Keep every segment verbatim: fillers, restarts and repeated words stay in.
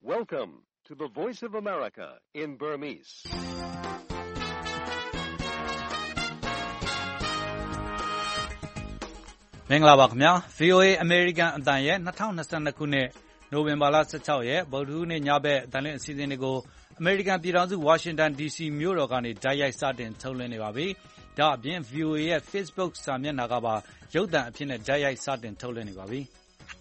Welcome to the Voice of America in Burmese. ။မင်္ဂလာပါခင်ဗျာ V O A အမေရိကန်အသံရဲ့၂၀၂၂ခုနှစ်နိုဝင်ဘာလ၁၆ရက်ဗုဒ္ဓဟူးနေ့ညဘက်အသံလွှင့်အစီအစဉ်တွေကိုအမေရိကန်ပြည်ထောင်စုဝါရှင်တန် ဒီစီ မြို့တော်ကနေတိုက်ရိုက်စတင်ထုတ်လွှင့်နေပါပြီ။ဒါအပြင် V O A ရဲ့ Facebook စာမျက်နှာကပါရုပ်သံအဖြစ်နဲ့တိုက်ရိုက်စတင်ထုတ်လွှင့်နေပါပြီ။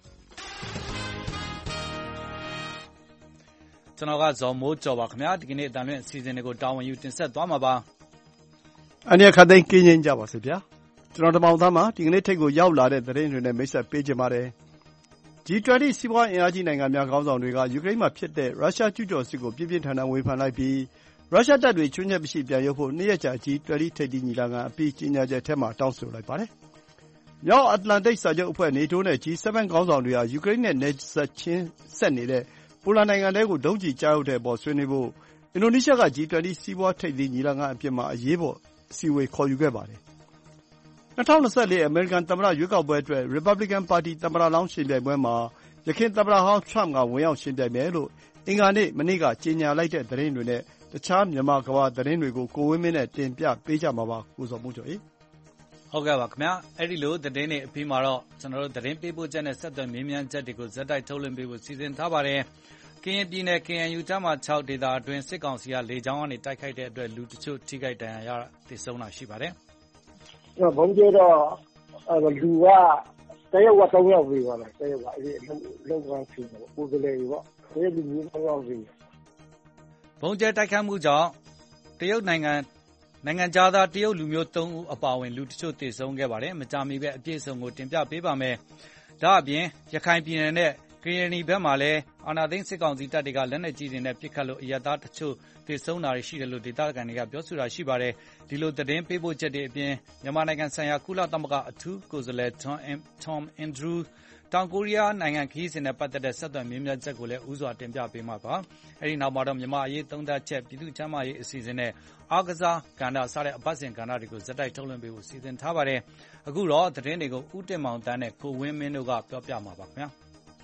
ကျွန်တော်ကဇော်မိုးကျော်ပါခင်ဗျာဒီကနေ့အသံလွှင့်အစီအစဉ်တွေကိုတာဝန်ယူတင်ဆက်သွားမှာပါ။အနေခတ်သိမ်းကင်းချင်းကြပါစေဗျာ။ကျွန်တော်တမောင်သားမှာဒီကနေ့ထိတ်ကိုရောက်လာတဲ့သတင်းတွေနဲ့မိတ်ဆက်ပေးကြပါတယ်။ ဂျီ ၂၀ စီးပွားအင်အားကြီးနိုင်ငံများခေါင်းဆောင်တွေကယူကရိန်းမှာဖြစ်တဲ့ရုရှားကျူးကျော်စစ်ကိုပြင်းပြင်းထန်ထန်ဝေဖန်လိုက်ပြီးရုရှားတပ်တွေချွင်းချက်မရှိပြန်ရုပ်ဖို့နှစ်ရက်ကြာ ဂျီ ၂၀ ထိပ်သီးညီလာခံအပြီးကြေညာချက်ထဲမှာတောင်းဆိုလိုက်ပါတယ်။မြောက်အတ္တလန္တိတ်စာချုပ်အဖွဲ့ နေတိုးနဲ့ ဂျီ ၇ ခေါင်းဆောင်တွေဟာယူကရိန်းနဲ့နယ်စပ်ချင်းဆက်နေတဲ့ပိုလန်နိုင်ငံထဲကိုဒုံးကျည်ကျရောက်တဲ့အပေါ်ဆွေးနွေးဖို့အင်ဒိုနီးရှားက ဂျီ ၂၀ စီးပွားထိပ်သီးညီလာခံအပြင်မှာအရေးပေါ်အစည်းအဝေးခေါ်ယူခဲ့ပါတယ်။၂၀၂၄ အမေရိကန်သမ္မတရွေးကောက်ပွဲအတွက်ရီပတ်ဘလီကန်ပါတီသမ္မတလောင်းယှဉ်ပြိုင်ပွဲမှာယခင်သမ္မတဟောင်းထရမ့်ကဝင်ရောက်ယှဉ်ပြိုင်မယ်လို့အင်္ဂါနေ့မနေ့ကကြေညာလိုက်တဲ့သတင်းတွေနဲ့တခြားမြန်မာကမ္ဘာသတင်းတွေကိုကိုဝင်းမင်းနဲ့တင်ပြပေးကြမှာပါ။ကိုဇော်မိုးကျော်။ဟုတ်ကဲ့ပါခင်ဗျာအဲ့ဒီလိုသတင်းတွေအပြီးမှာတော့ကျွန်တော်တို့သတင်းပေးပို့ချက်နဲ့ဆက်သွယ်မေးမြန်းချက်တွေကိုဇက်တိုက်ထုတ်လွှင့်ပေးဖို့စီစဉ်ထားပါတယ်။ကရင်ပြည်နယ် K N U တပ်မဟာ၆ဒေသအတွင်းစစ်ကောင်စီကလေကြောင်းကနေတိုက်ခိုက်တဲ့အတွက်လူတချို့ထိခိုက်ဒဏ်ရာရသေဆုံးတာရှိပါတယ်။ဘုံကျတော့လူကတရက်ဝက်သုံးယောက်ပြီပါလားတရက်ဝက်အဲ့ဒီလောက်ကောင်းရှိတယ်ပေါ့ကိုယ်ကလေးပေါ့ဒီလူမျိုးသုံးယောက်ပြီဘုံကျတိုက်ခိုက်မှုကြောင့်တရုတ်နိုင်ငံနိုင်ငံသားတရုတ်လူမျိုးသုံးဦးအပါအဝင်လူတချို့သေဆုံးခဲ့ပါတယ်မကြာမီပဲအပြည့်အစုံကိုတင်ပြပေးပါမယ်ဒါအပြင်ရခိုင်ပြည်နယ်နဲ့ကရင်နီဘက်မှာလည်းအာဏာသိမ်းစစ်ကောင်စီတပ်တွေကလက်နက်ကြီးတွေနဲ့ပစ်ခတ်လို့အရပ်သားတချို့သေဆုံးတာရှိတယ်လို့ဒေသခံတွေကပြောဆိုတာရှိပါတယ်ဒီလိုသတင်းပေးပို့ချက်တွေအပြင်မြန်မာနိုင်ငံဆိုင်ရာကုလသမဂ္ဂအထူးကိုယ်စားလှယ် Tom Andrews တောင်ကိုရီးယားနိုင်ငံခရီးစဉ်နဲ့ပတ်သက်တဲ့ဆက်သွယ်မြင်းမြတ်ချက်ကိုလည်းဥစွာတင်ပြပေးမှာပါအဲဒီနောက်မှာတော့မြန်မာအရေးသုံးသပ်ချက်ပြည်သူ့ချမ်းသာရေးအစီအစဉ်နဲ့အားကစားကဏ္ဍစတဲ့အပတ်စဉ်ကဏ္ဍတွေကိုဇက်တိုက်ထုတ်လွှင့်ပေးဖို့စီစဉ်ထားပါတယ်အခုတော့သတင်းတွေကိုဦးတင်မောင်တန်းနဲ့ကိုဝင်းမင်းတို့ကပြောပြမှာပါခင်ဗျာ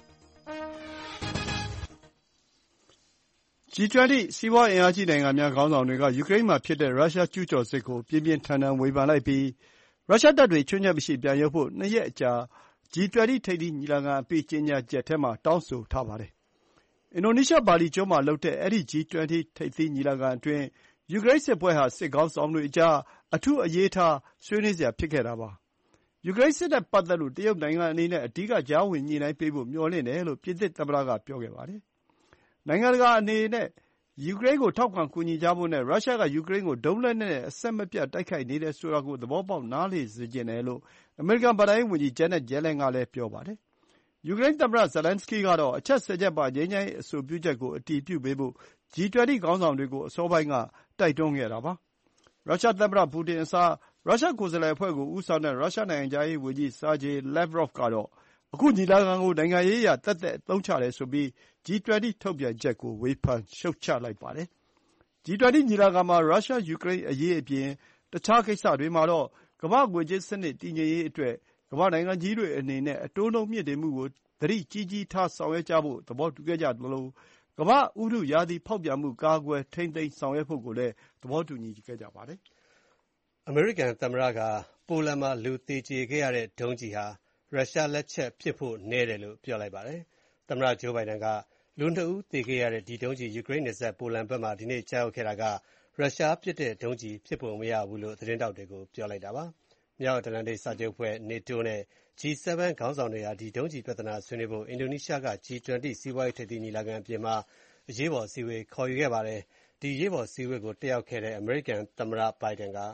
ဂျီ ၂၀ စီးပွားအင်အားကြီးနိုင်ငံများခေါင်းဆောင်တွေကယူကရိန်းမှာဖြစ်တဲ့ရုရှားကျူးကျော်စစ်ကိုပြင်းပြင်းထန်ထန်ဝေဖန်လိုက်ပြီးရုရှားတပ်တွေချွင်းချက်မရှိပြန်ရုပ်ဖို့နှစ်ရက်အကြာဂျီ ၂၀ ထိပ်သီးညီလာခံအပြီးကြေညာချက်ထဲမှာတောင်းဆိုထားပါတယ်။အင်ဒိုနီးရှားဘာလီကျွန်းမှာလုပ်တဲ့အဲဒီ ဂျီ ၂၀ ထိပ်သီးညီလာခံအတွင်းယူကရိန်းစစ်ပွဲဟာစစ်ခေါင်းဆောင်တွေအကြားအထူးအရေးထားဆွေးနွေးစရာဖြစ်ခဲ့တာပါ။ယူကရိန်းစစ်နဲ့ပတ်သက်လို့တရုတ်နိုင်ငံအနေနဲ့အဓိကကြားဝင်ညှိနှိုင်းပေးဖို့မျှော်လင့်တယ်လို့ပြင်သစ်သမ္မတကပြောခဲ့ပါတယ်။နိုင်ငံတကာအနေနဲ့ယူကရိန်းကိုထောက်ခံကူညီကြဖို့နဲ့ရုရှားကယူကရိန်းကိုဒုံးလက်နက်နဲ့အဆက်မပြတ်တိုက်ခိုက်နေတယ်ဆိုတာကိုသဘောပေါက်နားလည်စေချင်တယ်လို့အမေရိကန်ဘဏ္ဍာရေးဝန်ကြီး Janet Yellen ကလည်းပြောပါတယ်။ယူကရိန်းသမ္မတ Zelenskyy ကတော့အချက်ဆယ်ချက်ပါငြိမ်းချမ်းရေးအဆိုပြုချက်ကိုအတည်ပြုပေးဖို့ဂျီ ၂၀ ခေါင်းဆောင်တွေကိုအစောပိုင်းကတိုက်တွန်းခဲ့တာပါ။ရုရှားသမ္မတပူတင်အစားရုရှားကိုယ်စားလှယ်အဖွဲ့ကိုဦးဆောင်တဲ့ရုရှားနိုင်ငံခြားရေးဝန်ကြီး Sergey Lavrov ကတော့အခုညီလာခံကိုနိုင်ငံရေးအရသက်သက်အသုံးချတယ်ဆိုပြီးဂျီ ၂၀ ထုတ်ပြန်ချက်ကိုဝေဖန်ရှုတ်ချလိုက်ပါတယ်။ဂျီ ၂၀ ညီလာခံမှာရုရှားယူကရိန်းအရေးအပြင်တခြားကိစ္စတွေမှာတော့ကမ္ဘာ့ငွေကြေးစနစ်တည်ငြိမ်ရေးအတွက်ကမ္ဘာ့နိုင်ငံကြီးတွေအနေနဲ့အတိုးနှုန်းမြှင့်တင်မှုကိုသတိကြီးကြီးထားဆောင်ရွက်ကြဖို့သဘောတူခဲ့ကြသလိုကမ္ဘာ့ဥတုရာသီဖောက်ပြန်မှုကာကွယ်ထိန်းသိမ်းဆောင်ရွက်ဖို့ကိုလည်းသဘောတူညီခဲ့ကြပါတယ်။အမေရိကန်သမ္မတကပိုလန်မှာလူသေကျေခဲ့ရတဲ့ဒုံးကျည်ဟာရုရှားလက်ချက်ဖြစ်ဖို့နည်းတယ်လို့ပြောလိုက်ပါတယ်။သမ္မတဂျိုးဘိုင်ဒန်ကလူနှစ်ဦးသေခဲ့ရတဲ့ဒီဒုံးကျည်ယူကရိန်းနယ်စပ်ပိုလန်ဘက်မှာဒီနေ့ကျရောက်ခဲ့တာကရုရှားပစ်တဲ့ဒုံးကျည်ဖြစ်ပုံမရဘူးလို့သတင်းထောက်တွေကိုပြောလိုက်တာပါ။မြောက်အတ္တလန္တိတ်စာချုပ်အဖွဲ့ နေတိုးနဲ့ ဂျီ ၇ ခေါင်းဆောင်တွေဟာဒီဒုံးကျည်ပြဿနာဆွေးနွေးဖို့အင်ဒိုနီးရှားက ဂျီ ၂၀ စီးပွားရေးထိပ်သီးညီလာခံအပြင်မှာအရေးပေါ်အစည်းအဝေးခေါ်ယူခဲ့ပါတယ်။ဒီအရေးပေါ်အစည်းအဝေးကိုတက်ရောက်ခဲ့တဲ့အမေရိကန်သမ္မတဘိုင်ဒန်က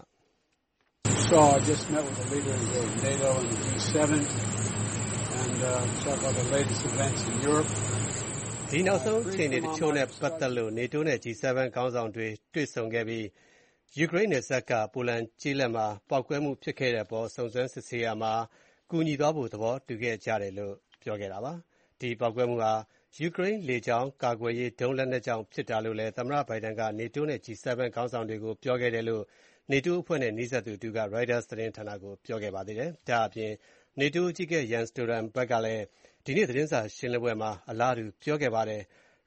So I just met with the leaders of NATO and the G seven and uh, talked about the latest events in Europe. ဒီနောက်ဆုံးအခြေအနေတချို့နဲ့ပတ်သက်လို့ နေတိုးနဲ့ ဂျီ ၇ ခေါင်းဆောင်တွေတွေ့ဆုံခဲ့ပြီးယူကရိန်းနယ်စပ်ကပိုလန်ကျေးလက်မှာပေါက်ကွဲမှုဖြစ်ခဲ့တဲ့အပေါ်စုံစမ်းစစ်ဆေးရာမှာကူညီသွားဖို့သဘောတူခဲ့ကြတယ်လို့ပြောခဲ့တာပါ။ဒီပေါက်ကွဲမှုဟာယူကရိန်းလေကြောင်းကာကွယ်ရေးဒုံးလက်နက်ကြောင့်ဖြစ်တာလို့လည်းသမ္မတဘိုင်ဒန်ကနေတိုးနဲ့ ဂျီ ၇ ခေါင်းဆောင်တွေကိုပြောခဲ့တယ်လို့နေတိုးအဖွဲ့နဲ့နှီးစပ်သူတူက Reuters သတင်းဌာနကိုပြောခဲ့ပါသေးတယ်။ဒါအပြင်နေတိုးအကြီးအကဲ Jens Stoltenberg ကလည်းဒီနေ့သတင်းစာရှင်းလင်းပွဲမှာအလားတူပြောခဲ့ပါတယ်။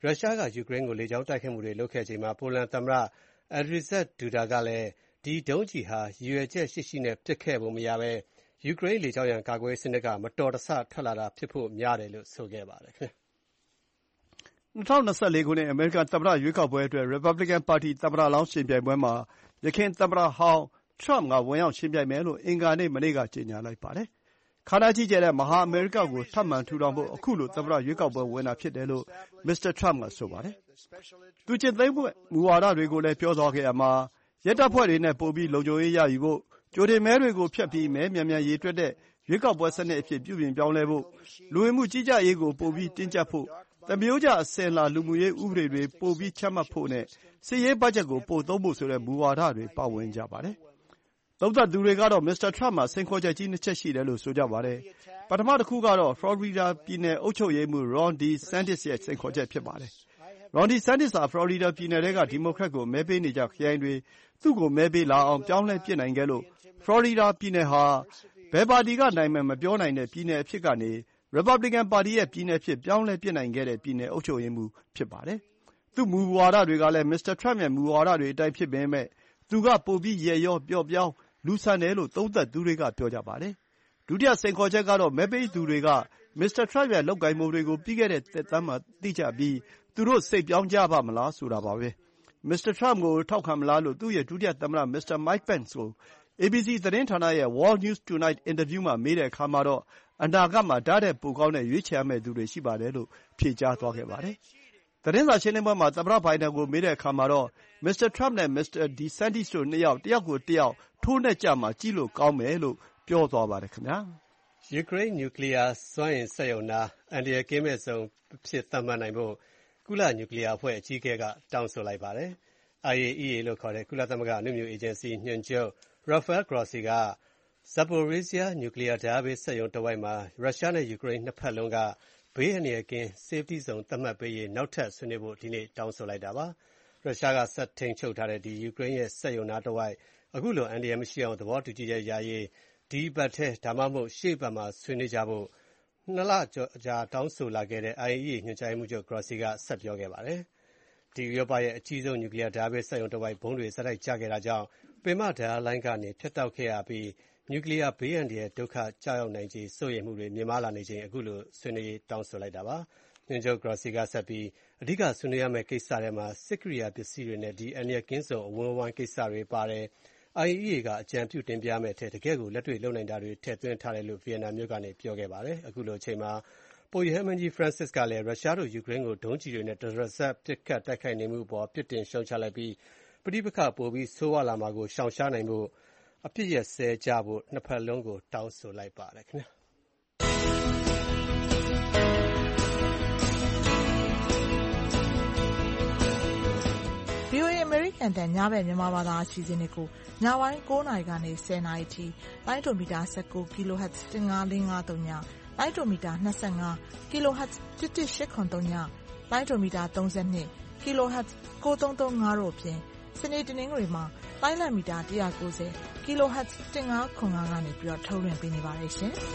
ရုရှားကယူကရိန်းကိုလေကြောင်းတိုက်ခိုက်မှုတွေလုပ်ခဲ့ချိန်မှာပိုလန်သမ္မတ Andrzej Duda ကလည်းဒီဒုံးကျည်ဟာရည်ရွယ်ချက်ရှိရှိနဲ့ပစ်ခဲ့ပုံမရဘဲယူကရိန်းလေကြောင်းရန်ကာကွယ်ရေးစနစ်ကမတော်တဆထွက်လာတာဖြစ်ဖို့များတယ်လို့ဆိုခဲ့ပါတယ်ခင်ဗျာ၂၀၂၄ ခုနှစ်အမေရိကန်သမ္မတရွေးကောက်ပွဲအတွက်ရီပတ်ဘလီကန်ပါတီသမ္မတလောင်းယှဉ်ပြိုင်ပွဲမှာယခင်သမ္မတဟောင်းထရမ့်ကဝင်ရောက်ယှဉ်ပြိုင်မယ်လို့အင်္ဂါနေ့မနေ့ကကြေညာလိုက်ပါတယ်။ခမ်းနားကြီးကျယ်တဲ့မဟာအမေရိကကိုထပ်မံထူထောင်ဖို့အခုလိုသမ္မတရွေးကောက်ပွဲဝင်တာဖြစ်တယ်လို့မစ္စတာထရမ့်ကဆိုပါတယ်။သူကျင့်သုံးမယ့်မူဝါဒတွေကိုလည်းပြောသွားခဲ့ရာမှာရဲတပ်ဖွဲ့တွေနဲ့ပိုပြီးလုံခြုံရေးရယူဖို့၊ကြိုတင်မဲတွေကိုဖျက်ပြီးမဲမြန်မြန်ရေတွက်တဲ့ရွေးကောက်ပွဲစနစ်အဖြစ်ပြုပြင်ပြောင်းလဲဖို့၊လူဝင်မှုကြီးကြပ်ရေးကိုပိုပြီးတင်းကျပ်ဖို့၊သမားရိုးကျအစဉ်အလာလူမှုရေးဥပဒေတွေပိုပြီးချမှတ်ဖို့နဲ့စစ်ရေးဘတ်ဂျက်ကိုပိုသုံးဖို့ဆိုတဲ့မူဝါဒတွေပါဝင်ကြပါတယ်။သုံးသပ်သူတွေကတော့မစ္စတာထရမ့်မှာစိန်ခေါ်ချက်ကြီးနှစ်ချက်ရှိတယ်လို့ဆိုကြပါတယ်။ပထမတခုကတော့ဖလော်ရီဒါပြည်နယ်အုပ်ချုပ်ရေးမှူး Ron DeSantis ရဲ့စိန်ခေါ်ချက်ဖြစ်ပါတယ်။ Ron DeSantis ဟာဖလော်ရီဒါပြည်နယ်ထဲကဒီမိုကရက်ကိုမဲပေးနေကြခရိုင်တွေသူ့ကိုမဲပေးလာအောင်ပြောင်းလဲပစ်နိုင်ခဲ့လို့ဖလော်ရီဒါပြည်နယ်ဟာဘယ်ပါတီကနိုင်မယ်မပြောနိုင်တဲ့ပြည်နယ်အဖြစ်ကနေရီပတ်ဘလီကန်ပါတီရဲ့ပြည်နယ်အဖြစ်ပြောင်းလဲပစ်နိုင်ခဲ့တဲ့ပြည်နယ်အုပ်ချုပ်ရေးမှူးဖြစ်ပါတယ်။သူ့မူဝါဒတွေကလည်းမစ္စတာထရမ့်ရဲ့မူဝါဒတွေအတိုင်းဖြစ်ပေမယ့်သူကပိုပြီးရက်ရောပျော့ပြောင်းလူဆန်တယ်လို့သုံးသပ်သူတွေကပြောကြပါတယ်။ဒုတိယစိန်ခေါ်ချက်ကတော့မဲပေးသူတွေကမစ္စတာထရမ့်ရဲ့လုပ်ကိုင်ပုံတွေကိုပြီးခဲ့တဲ့သက်တမ်းမှာသိကြပြီးသူတို့စိတ်ပြောင်းကြပါ့မလားဆိုတာပါပဲ။မစ္စတာထရမ့်ကိုထောက်ခံမလားလို့သူ့ရဲ့ဒုတိယသမ္မတမစ္စတာမိုက်ပန့်စ်ကိုအေဘီစီသတင်းဌာနရဲ့ World News Tonight အင်တာဗျူးမှာမေးတဲ့အခါမှာတော့အနာဂတ်မှာဒါ့ထက်ပိုကောင်းတဲ့ရွေးချယ်ရမယ့်သူတွေရှိပါတယ်လို့ဖြေကြားသွားခဲ့ပါတယ်။သတင်းစာရှင်းလင်းပွဲမှာသမ္မတဘိုင်ဒန်ကိုမေးတဲ့အခါမှာတော့မစ္စတာထရမ့်နဲ့မစ္စတာဒီဆန်တီစ်တို့နှစ်ယောက်တယောက်ကိုတယောက်ထိုးနှက်ကြမှာကြည့်လို့ကောင်းမယ်လို့ပြောသွားပါတယ်ခင်ဗျာ။ယူကရိန်းနျူကလီးယားစွမ်းအင်စက်ရုံနားအန္တရာယ်ကင်းမဲ့ဇုံအဖြစ်သတ်မှတ်နိုင်ဖို့ကုလနျူကလီးယားအဖွဲ့အကြီးအကဲကတောင်းဆိုလိုက်ပါတယ်။ အိုင်အေအီအေ လို့ခေါ်တဲ့ကုလသမဂ္ဂအနုမြူအေဂျင်စီညွှန်ချုပ် Rafael Grossi က Zaporizhzhia နျူကလီးယားဓာတ်အားပေးစက်ရုံတဝိုက်မှာရုရှားနဲ့ယူကရိန်းနှစ်ဘက်လုံးကဘေးအန္တရာယ်ကင်း Safety Zone သတ်မှတ်ပေးရေးနောက်ထပ်ဆွေးနွေးဖို့ဒီနေ့တောင်းဆိုလိုက်တာပါ။ရုရှားကဆက်ထိန်းချုပ်ထားတဲ့ဒီယူကရိန်းရဲ့စက်ရုံနားတဝိုက်အခုလိုအန္တရာယ်မရှိအောင်သဘောတူညီချက်ရရေးဒီအပတ်ထဲဒါမှမဟုတ်ရှေ့အပတ်မှာဆွေးနွေးကြဖို့နှစ်လကြာတောင်းဆိုလာခဲ့တဲ့ အိုင်အေအီအေညွှန်ကြားရေးမှူးချုပ် Grossi ကဆက်ပြောခဲ့ပါတယ်။ဒီဥရောပရဲ့အကြီးဆုံးနျူကလီးယားဓာတ်အားပေးစက်ရုံတဝိုက်ဗုံးတွေဆက်တိုက်ကျခဲ့တာကြောင့်ပင်မဓာတ်အားလိုင်းကနေဖြတ်တောက်ခဲ့ရပြီးနျူကလီးယားဘေးအန္တရာယ်ဒုက္ခကျရောက်နိုင်ခြေစိုးရိမ်မှုတွေမြင့်မားလာနေချိန်အခုလိုဆွေးနွေးရေးတောင်းဆိုလိုက်တာပါ။ညွှန်ချုပ် Grossi ကဆက်ပြီးအဓိကဆွေးနွေးရမယ့်ကိစ္စထဲမှာစစ်ကိရိယာပစ္စည်းတွေနဲ့ဒီအန္တရာယ်ကင်းဇုံအဝန်းအဝိုင်းကိစ္စတွေပါတယ်။ အိုင်အေအီအေကအကြံပြုတင်ပြမယ့်အထဲတကယ့်ကိုလက်တွေ့လုပ်နိုင်တာတွေထည့်သွင်းထားတယ်လို့ဗီယက်နမ်မြို့ကနေပြောခဲ့ပါတယ်။အခုလိုအချိန်မှာပုပ်ရဟန်းမင်းကြီး Francis ကလည်းရုရှားတို့ယူကရိန်းကိုဒုံးကျည်တွေနဲ့တရစပ်ပစ်ခတ်တိုက်ခိုက်နေမှုအပေါ်ပြစ်တင်ရှုတ်ချလိုက်ပြီးပဋိပက္ခပိုပြီးဆိုးဝါးလာမှာကိုရှောင်ရှားနိုင်ဖို့အပစ်ရပ်စဲကြဖို့နှစ်ဖက်လုံးကိုတောင်းဆိုလိုက်ပါတယ်ခင်ဗျာ။ဗွီအိုအေ အမေရိကန်တန်ညဘက်မြန်မာဘာသာအစီအစဉ်တွေကိုညပိုင်း၉နာရီကနေ၁၀နာရီထိလိုင်းဒိုမီတာ၁၉ kHz ၁၅၄၅၃ညလိုင်းဒိုမီတာ၂၅ kHz ၁၁၈၇၃ညလိုင်းဒိုမီတာ၃၂ kHz ၉၃၃၅တို့အပြင်စနေတနင်္ဂနွေမှာလိုင်းလံမီတာ၁၉၀ kHz ၁၅၇၅ကနေပြီးတော့ထုတ်လွှင့်ပေးနေပါတယ်ရှင်။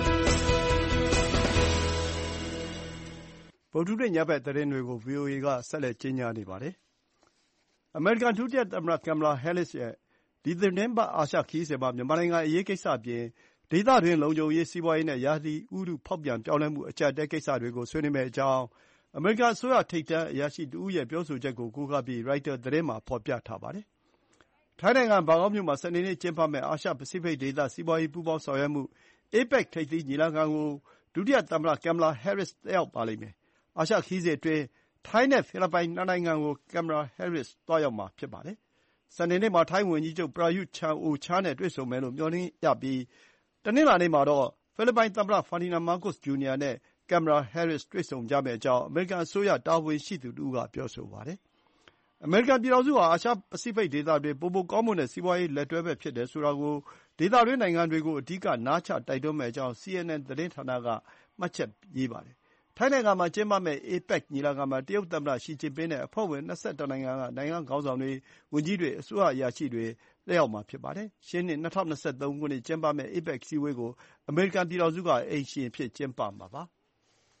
ဗုဒ္ဓဟူးနေ့ညဘက်သတင်းတွေကို ဗွီအိုအေကဆက်လက်ကြီးညာနေပါတယ်။အမေရိကန်ဒုတိယသမ္မတကမ်မလာဟဲရစ်ရဲ့ဒီသီတင်းပတ်အာရှခရီးစဉ်မှာမြန်မာနိုင်ငံအရေးကိစ္စအပြင်ဒေသတွင်းလုံခြုံရေးစီးပွားရေးနဲ့ရာသီဥတုဖောက်ပြန်ပြောင်းလဲမှုအကျပ်အတည်းကိစ္စတွေကိုဆွေးနွေးမယ့်အကြောင်းအမေရိကန်အစိုးရထိပ်တန်းအရာရှိတဦးရဲ့ပြောဆိုချက်ကိုကိုးကားပြီးရိုက်တာသတင်းမှာဖော်ပြထားပါတယ်။ထိုင်းနိုင်ငံဘန်ကောက်မြို့မှာစနေနေ့ကျင်းပမယ့်အာရှပစိဖိတ်ဒေသစီးပွားရေးပူးပေါင်းဆောင်ရွက်မှု အေပက် ထိပ်သီးညီလာခံကိုဒုတိယသမ္မတကမ်မလာဟဲရစ်တက်ရောက်ပါလိမ့်မယ်။အာရှခရီးစဉ်အတွင်းထိုင်းနဲ့ဖိလစ်ပိုင်နှစ်နိုင်ငံကိုကမ်မလာဟဲရစ်သွားရောက်မှာဖြစ်ပါတယ်။စနေနေ့မှာထိုင်းဝန်ကြီးချုပ်ပရာယုချန်အိုချာနဲ့တွေ့ဆုံမယ်လို့မျှော်လင့်ရပြီးတနင်္လာနေ့မှာတော့ဖိလစ်ပိုင်သမ္မတဖာဒီနန်မားကို့စ်ဂျူနီယာနဲ့ကမ်မလာဟဲရစ်တွေ့ဆုံကြမယ့်အကြောင်းအမေရိကန်အစိုးရတာဝန်ရှိသူတဦးကပြောဆိုပါတယ်။အမေရိကန်ပြည်ထောင်စုဟာအာရှပစိဖိတ်ဒေသတွင်းပိုမိုကောင်းမွန်တဲ့စီးပွားရေးလက်တွဲဘက်ဖြစ်တယ်ဆိုတာကိုဒေသတွင်းနိုင်ငံတွေကိုအဓိကနားချတိုက်တွန်းမယ့်အကြောင်း စီအန်အန် သတင်းဌာနကမှတ်ချက်ရေးပါတယ်။ထိုင်းနိုင်ငံမှာကျင်းပမယ့် အေပက် ညီလာခံမှာတရုတ်သမ္မတရှီကျင်ပင်းနဲ့အဖွဲ့ဝင်၂၁နိုင်ငံကနိုင်ငံခေါင်းဆောင်တွေ၊ဝန်ကြီးတွေ၊အစိုးရအရာရှိတွေတက်ရောက်မှာဖြစ်ပါတယ်။ရှေ့နှစ်၂၀၂၃ခုနှစ်ကျင်းပမယ့်အေပက်အစည်းအဝေးကိုအမေရိကန်ပြည်ထောင်စုကအိမ်ရှင်အဖြစ်ကျင်းပမှာပါရ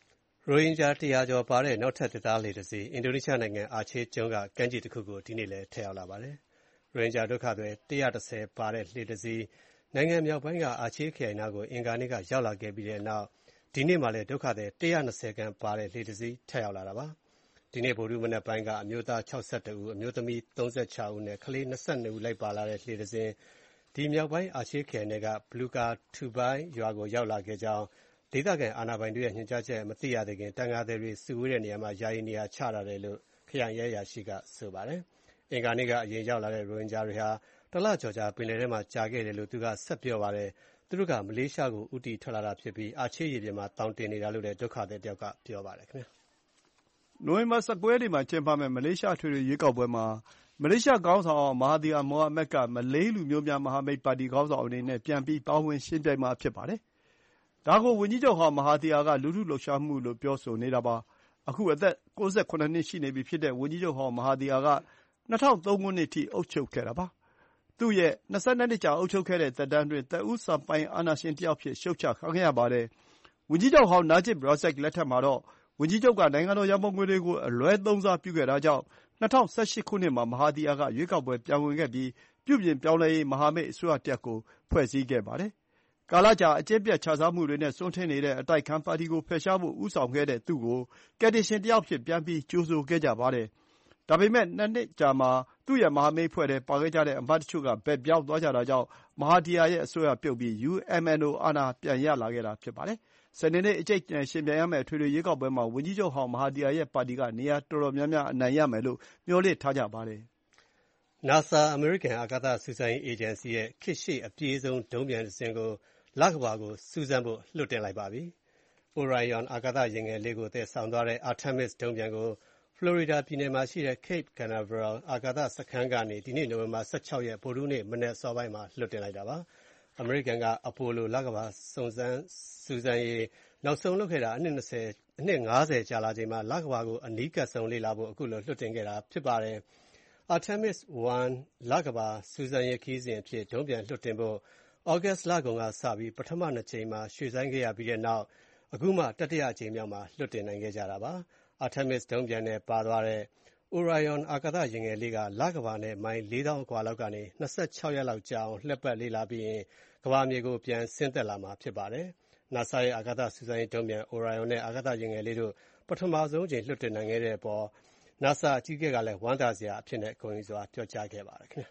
ရိုဟင်ဂျာတစ်ရာကျော်ပါတဲ့နောက်ထပ်သစ်သားလှေတစ်စီးအင်ဒိုနီးရှားနိုင်ငံအာချေးကျွန်းကကမ်းခြေတစ်ခုကိုဒီနေ့လည်းထက်ရောက်လာပါတယ်။ရိုဟင်ဂျာဒုက္ခသည်တစ်ရာတစ်ဆယ်ပါတဲ့လှေတစ်စီးနိုင်ငံမြောက်ပိုင်းကအာချေးခရိုင်နားကိုအင်္ဂါနေ့ကရောက်လာခဲ့ပြီးတဲ့နောက်ဒီနေ့မှလည်းဒုက္ခသည်တစ်ရာနှစ်ဆယ်ခန့်ပါတဲ့လှေတစ်စီးထက်ရောက်လာတာပါ။ဒီနေ့ဗုဒ္ဓဟူးမနက်ပိုင်းကအမျိုးသားခြောက်ဆယ်တစ်ဦးအမျိုးသမီးသုံးဆယ်ခြောက်ဦးနဲ့ကလေး၂၂ဦးလိုက်ပါလာတဲ့လှေတစ်စင်းဒီမြောက်ပိုင်းအာချေးခရိုင်ကဘလူကာထူဘိုင်းရွာကိုရောက်လာခဲ့ကြောင်းဒေသခံအာဏာပိုင်တွေရဲ့ညွှန်ကြားချက်မသိရသေးခင်တန်ဃာသည်တွေစုဝေးတဲ့နေရာမှာယာယီနေရာချထားတယ်လို့ခရိုင်ရဲအရာရှိကဆိုပါတယ်။အင်္ဂါနေ့ကအရင်ရောက်လာတဲ့ရိုဟင်ဂျာတွေဟာတလကျော်ကြာပင်လယ်ထဲမှာကြာခဲ့တယ်လို့သူကဆက်ပြောပါတယ်။သူတို့ကမလေးရှားကိုဦးတည်ထွက်လာတာဖြစ်ပြီးအာချေးရေပြင်မှာတောင်းတင်နေတာလို့လည်းဒုက္ခသည်တယောက်ကပြောပါတယ်ခင်ဗျာ။နိုဝင်ဘာ၁၉ရက်နေ့မှာကျင်းပမယ့်မလေးရှားအထွေထွေရွေးကောက်ပွဲမှာမလေးရှားခေါင်းဆောင်မဟာသီယာမိုဟာမက်ကမလေးလူမျိုးများမဟာမိတ်ပါတီခေါင်းဆောင်အနေနဲ့ပြန်ပြီးပါဝင်ယှဉ်ပြိုင်မှာဖြစ်ပါတယ်။ဒါကိုဝန်ကြီးချုပ်ဟောင်းမဟာသီယာကလူထုလှုပ်ရှားမှုလို့ပြောဆိုနေတာပါ။အခုအသက်ကိုးဆယ်ခုနစ်နှစ်ရှိနေပြီဖြစ်တဲ့ဝန်ကြီးချုပ်ဟောင်းမဟာသီယာက၂၀၀၃ခုနှစ်ထိအုပ်ချုပ်ခဲ့တာပါ။သူ့ရဲ့၂၂နှစ်ကြာအုပ်ချုပ်ခဲ့တဲ့သက်တမ်းအတွင်းသက်ဦးစံပိုင်အာဏာရှင်တယောက်အဖြစ်ရှုတ်ချခံခဲ့ရပါတယ်။ဝန်ကြီးချုပ်ဟောင်းနာဂျစ်ရာဇက်လက်ထက်မှာတော့ဝန်ကြီးချုပ်ကနိုင်ငံတော်ရန်ပုံငွေတွေကိုအလွဲသုံးစားပြုခဲ့တာကြောင့်၂၀၁၈ခုနှစ်မှာမဟာသီယာကရွေးကောက်ပွဲပြန်ဝင်ခဲ့ပြီးပြုပြင်ပြောင်းလဲရေးမဟာမိတ်အစိုးရတရပ်ကိုဖွဲ့စည်းခဲ့ပါတယ်။ကာလကြာအကျင့်ပျက်ခြစားမှုတွေနဲ့စွန်းထင်းနေတဲ့အတိုက်အခံပါတီကိုဖယ်ရှားဖို့ဦးဆောင်ခဲ့တဲ့သူ့ကိုကယ်တင်ရှင်တယောက်အဖြစ်ပြန်ပြီးကြိုဆိုခဲ့ကြပါတယ်။ဒါပေမဲ့နှစ်နှစ်ကြာမှာသူ့ရဲ့မဟာမိတ်အဖွဲ့ထဲပါခဲ့ကြတဲ့အမတ်တချို့ကဘက်ပြောင်းသွားကြတာကြောင့်မဟာသီယာရဲ့အစိုးရပြုတ်ပြီး ယူ အမ် အင် အို အာဏာပြန်ရလာခဲ့တာဖြစ်ပါတယ်။စနေနေ့အကြိတ်အနယ်ယှဉ်ပြိုင်ရမယ့်အထွေထွေရွေးကောက်ပွဲမှာဝန်ကြီးချုပ်ဟောင်းမဟာသီယာရဲ့ပါတီကနေရာတော်တော်များများအနိုင်ရမယ်လို့မျှော်လင့်ထားကြပါတယ်။ NASA အမေရိကန်အာကာသစူးစမ်းရေးအေဂျင်စီရဲ့ခေတ်ရှေ့အပြေးဆုံးဒုံးပျံတစင်းကိုလကမ္ဘာကိုစူးစမ်းဖို့လွှတ်တင်လိုက်ပါပြီ။ Orion အာကာသယာဉ်ငယ်လေးကိုသယ်ဆောင်သွားတဲ့ Artemis ဒုံးပျံကိုဖလော်ရီဒါပြည်နယ်မှာရှိတဲ့ Cape Canaveral အာကာသစခန်းကနေဒီနေ့နိုဝင်ဘာ၁၆ရက်ဗုဒ္ဓဟူးနေ့မနက်အစောပိုင်းမှာလွှတ်တင်လိုက်တာပါ။အမေရိကန်ကအပိုလိုလကမ္ဘာစုံစမ်းစူးစမ်းရေးနောက်ဆုံးလုပ်ခဲ့တာအနှစ်ငါးဆယ်ကြာလာချိန်မှာလကမ္ဘာကိုအနီးကပ်ဆုံးလေ့လာဖို့အခုလိုလွှတ်တင်ခဲ့တာဖြစ်ပါတယ်။ Artemis 1လကမ္ဘာစူးစမ်းရေးခရီးစဉ်အဖြစ်ဒုံးပျံလွှတ်တင်ဖို့ဩဂတ်စ်လကုန်ကစပြီးပထမနှစ်ကြိမ်မှာရွှေ့ဆိုင်းခဲ့ရပြီးတဲ့နောက်အခုမှတတိယအကြိမ်မြောက်မှာလွှတ်တင်နိုင်ခဲ့ကြတာပါ။ Artemis ဒုံးပျံနဲ့ပါသွားတဲ့ Orion အာကာသယာဉ်ငယ်လေးကလကမ္ဘာနဲ့မိုင်လေးသောင်းအကွာလောက်ကနေ၂၆ရက်လောက်ကြာအောင်လှည့်ပတ်လေ့လာပြီးရင်ကမ္ဘာမြေကိုပြန်ဆင်းသက်လာမှာဖြစ်ပါတယ်။ NASA ရဲ့အာကာသစူးစမ်းရေးဒုံးပျံ Orion နဲ့အာကာသယာဉ်ငယ်လေးတို့ပထမဆုံးအကြိမ်လွှတ်တင်နိုင်ခဲ့တဲ့အပေါ် NASA အကြီးအကဲကလည်းဝမ်းသာစရာအဖြစ်နဲ့ဂုဏ်ယူစွာပြောကြားခဲ့ပါတယ်ခင်ဗျာ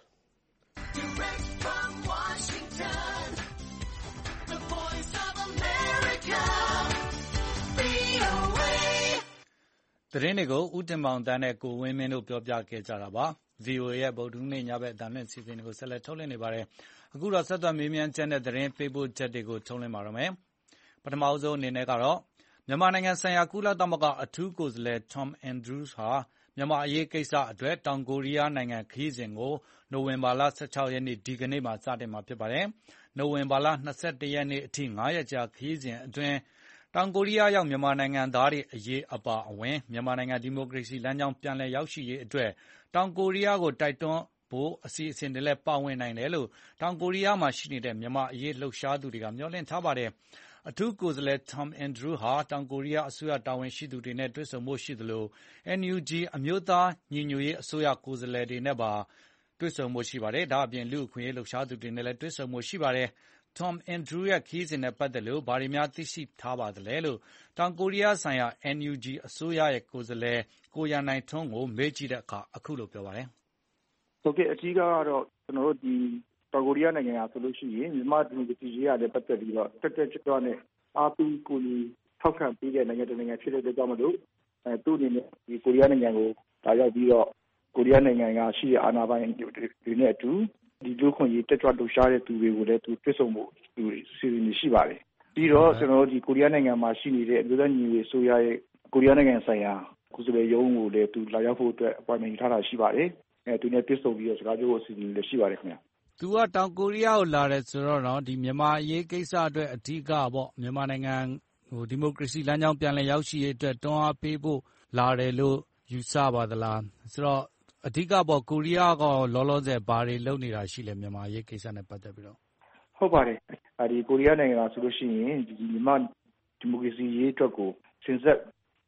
သတင်းတွေကိုဦးတင်မောင်တန်းနဲ့ကိုဝင်းမင်းတို့ပြောပြခဲ့ကြတာပါ။ ဗွီအိုအေရဲ့ဗုဒ္ဓဟူးနေ့ညဘက်အသံလွှင့်အစီအစဉ်တွေကိုဆက်လက်ထုတ်လွှင့်နေပါတယ်။အခုတော့ဆက်သွယ်မေးမြန်းချက်နဲ့သတင်းပေးပို့ချက်တွေကိုထုတ်လွှင့်ပါတော့မယ်။ပထမဆုံးအနေနဲ့ကတော့မြန်မာနိုင်ငံဆိုင်ရာကုလသမဂ္ဂအထူးကိုယ်စားလှယ် Tom Andrews ဟာမြန်မာအရေးကိစ္စအတွက်တောင်ကိုရီးယားနိုင်ငံခရီးစဉ်ကိုနိုဝင်ဘာလ၁၆ရက်နေ့ဒီကနေ့မှာစတင်မှာဖြစ်ပါတယ်။နိုဝင်ဘာလ၂၁ရက်နေ့အထိငါးရက်ကြာခရီးစဉ်အတွင်းတောင်ကိုရီးယားရောက်မြန်မာနိုင်ငံသားတွေအရေးအပါအဝင်မြန်မာနိုင်ငံဒီမိုကရေစီလမ်းကြောင်းပြန်လည်ရောက်ရှိရေးအတွက်တောင်ကိုရီးယားကိုတိုက်တွန်းဖို့အစီအစဉ်တွေလည်းပါဝင်နိုင်တယ်လို့တောင်ကိုရီးယားမှာရှိနေတဲ့မြန်မာအရေးလှုပ်ရှားသူတွေကမျှော်လင့်ထားပါတယ်။အထူးကိုယ်စားလှယ် Tom Andrews ဟာတောင်ကိုရီးယားအစိုးရတာဝန်ရှိသူတွေနဲ့တွေ့ဆုံဖို့ရှိသလို အန် ယူ ဂျီ အမျိုးသားညီညွတ်ရေးအစိုးရကိုယ်စားလှယ်တွေနဲ့ပါတွေ့ဆုံဖို့ရှိပါတယ်။ဒါ့အပြင်လူ့အခွင့်အရေးလှုပ်ရှားသူတွေနဲ့လည်းတွေ့ဆုံဖို့ရှိပါတယ်။ Tom Andrews ရဲ့ခရီးစဉ်နဲ့ပတ်သက်လို့ဘာတွေများသိရှိထားပါသလဲလို့တောင်ကိုရီးယားဆိုင်ရာ အန် ယူ ဂျီ အစိုးရကိုယ်စားလှယ်ကိုရန်နိုင်ထွန်းကိုမေးကြည့်တဲ့အခါအခုလိုပြောပါတယ်။ဟုတ်ကဲ့အကြီးကတော့ကျွန်တော်တို့ဒီတောင်ကိုရီးယားနိုင်ငံကဆိုလို့ရှိရင်မြန်မာဒီမိုကရေစီရေးရတယ်ပတ်သက်ပြီးတော့တက်တက်ကြွကြွနဲ့အားပေးကိုကြီးထောက်ခံပေးတဲ့နိုင်ငံတစ်နိုင်ငံဖြစ်တဲ့အတွက်ကြောင့်မလို့အဲသူ့အနေနဲ့ဒီကိုရီးယားနိုင်ငံကိုဒါရောက်ပြီးတော့ကိုရီးယားနိုင်ငံကရှိတဲ့အာဏာပိုင်တွေနဲ့အတူဒီလူခွင့်ရေးတက်ကြွလှုပ်ရှားတဲ့သူတွေကိုလည်းသူတွေ့ဆုံဖို့သူစီစဉ်နေရှိပါတယ်ပြီးတော့ကျွန်တော်တို့ဒီကိုရီးယားနိုင်ငံမှာရှိနေတဲ့အမျိုးသားညီညွတ်ရေးအစိုးရရဲ့ကိုရီးယားနိုင်ငံဆိုင်ရာကိုယ်စားလှယ်ရုံးကိုလည်းသူလာရောက်ဖို့အတွက် appointment ထားတာရှိပါတယ်အဲသူနဲ့တွေ့ဆုံပြီးတော့စကားပြောဖို့အစီအစဉ်လည်းရှိပါတယ်ခင်ဗျာသူကတောင်ကိုရီးယားကိုလာတယ်ဆိုတော့နော်ဒီမြန်မာအရေးကိစ္စအတွက်အဓိကပေါ့မြန်မာနိုင်ငံဟိုဒီမိုကရေစီလမ်းကြောင်းပြန်လည်ရောက်ရှိရေးအတွက်တွန်းအားပေးဖို့လာတယ်လို့ယူဆပါသလားဆိုတော့အဓိကပေါ့ကိုရီးယားကလောလောဆယ်ဘာတွေလုပ်နေတာရှိလဲမြန်မာအရေးကိစ္စနဲ့ပတ်သက်ပြီးတော့ဟုတ်ပါတယ်အဲဒီကိုရီးယားနိုင်ငံကဆိုလို့ရှိရင်ဒီမြန်မာဒီမိုကရေစီရေးအတွက်ကိုစင်ဆက်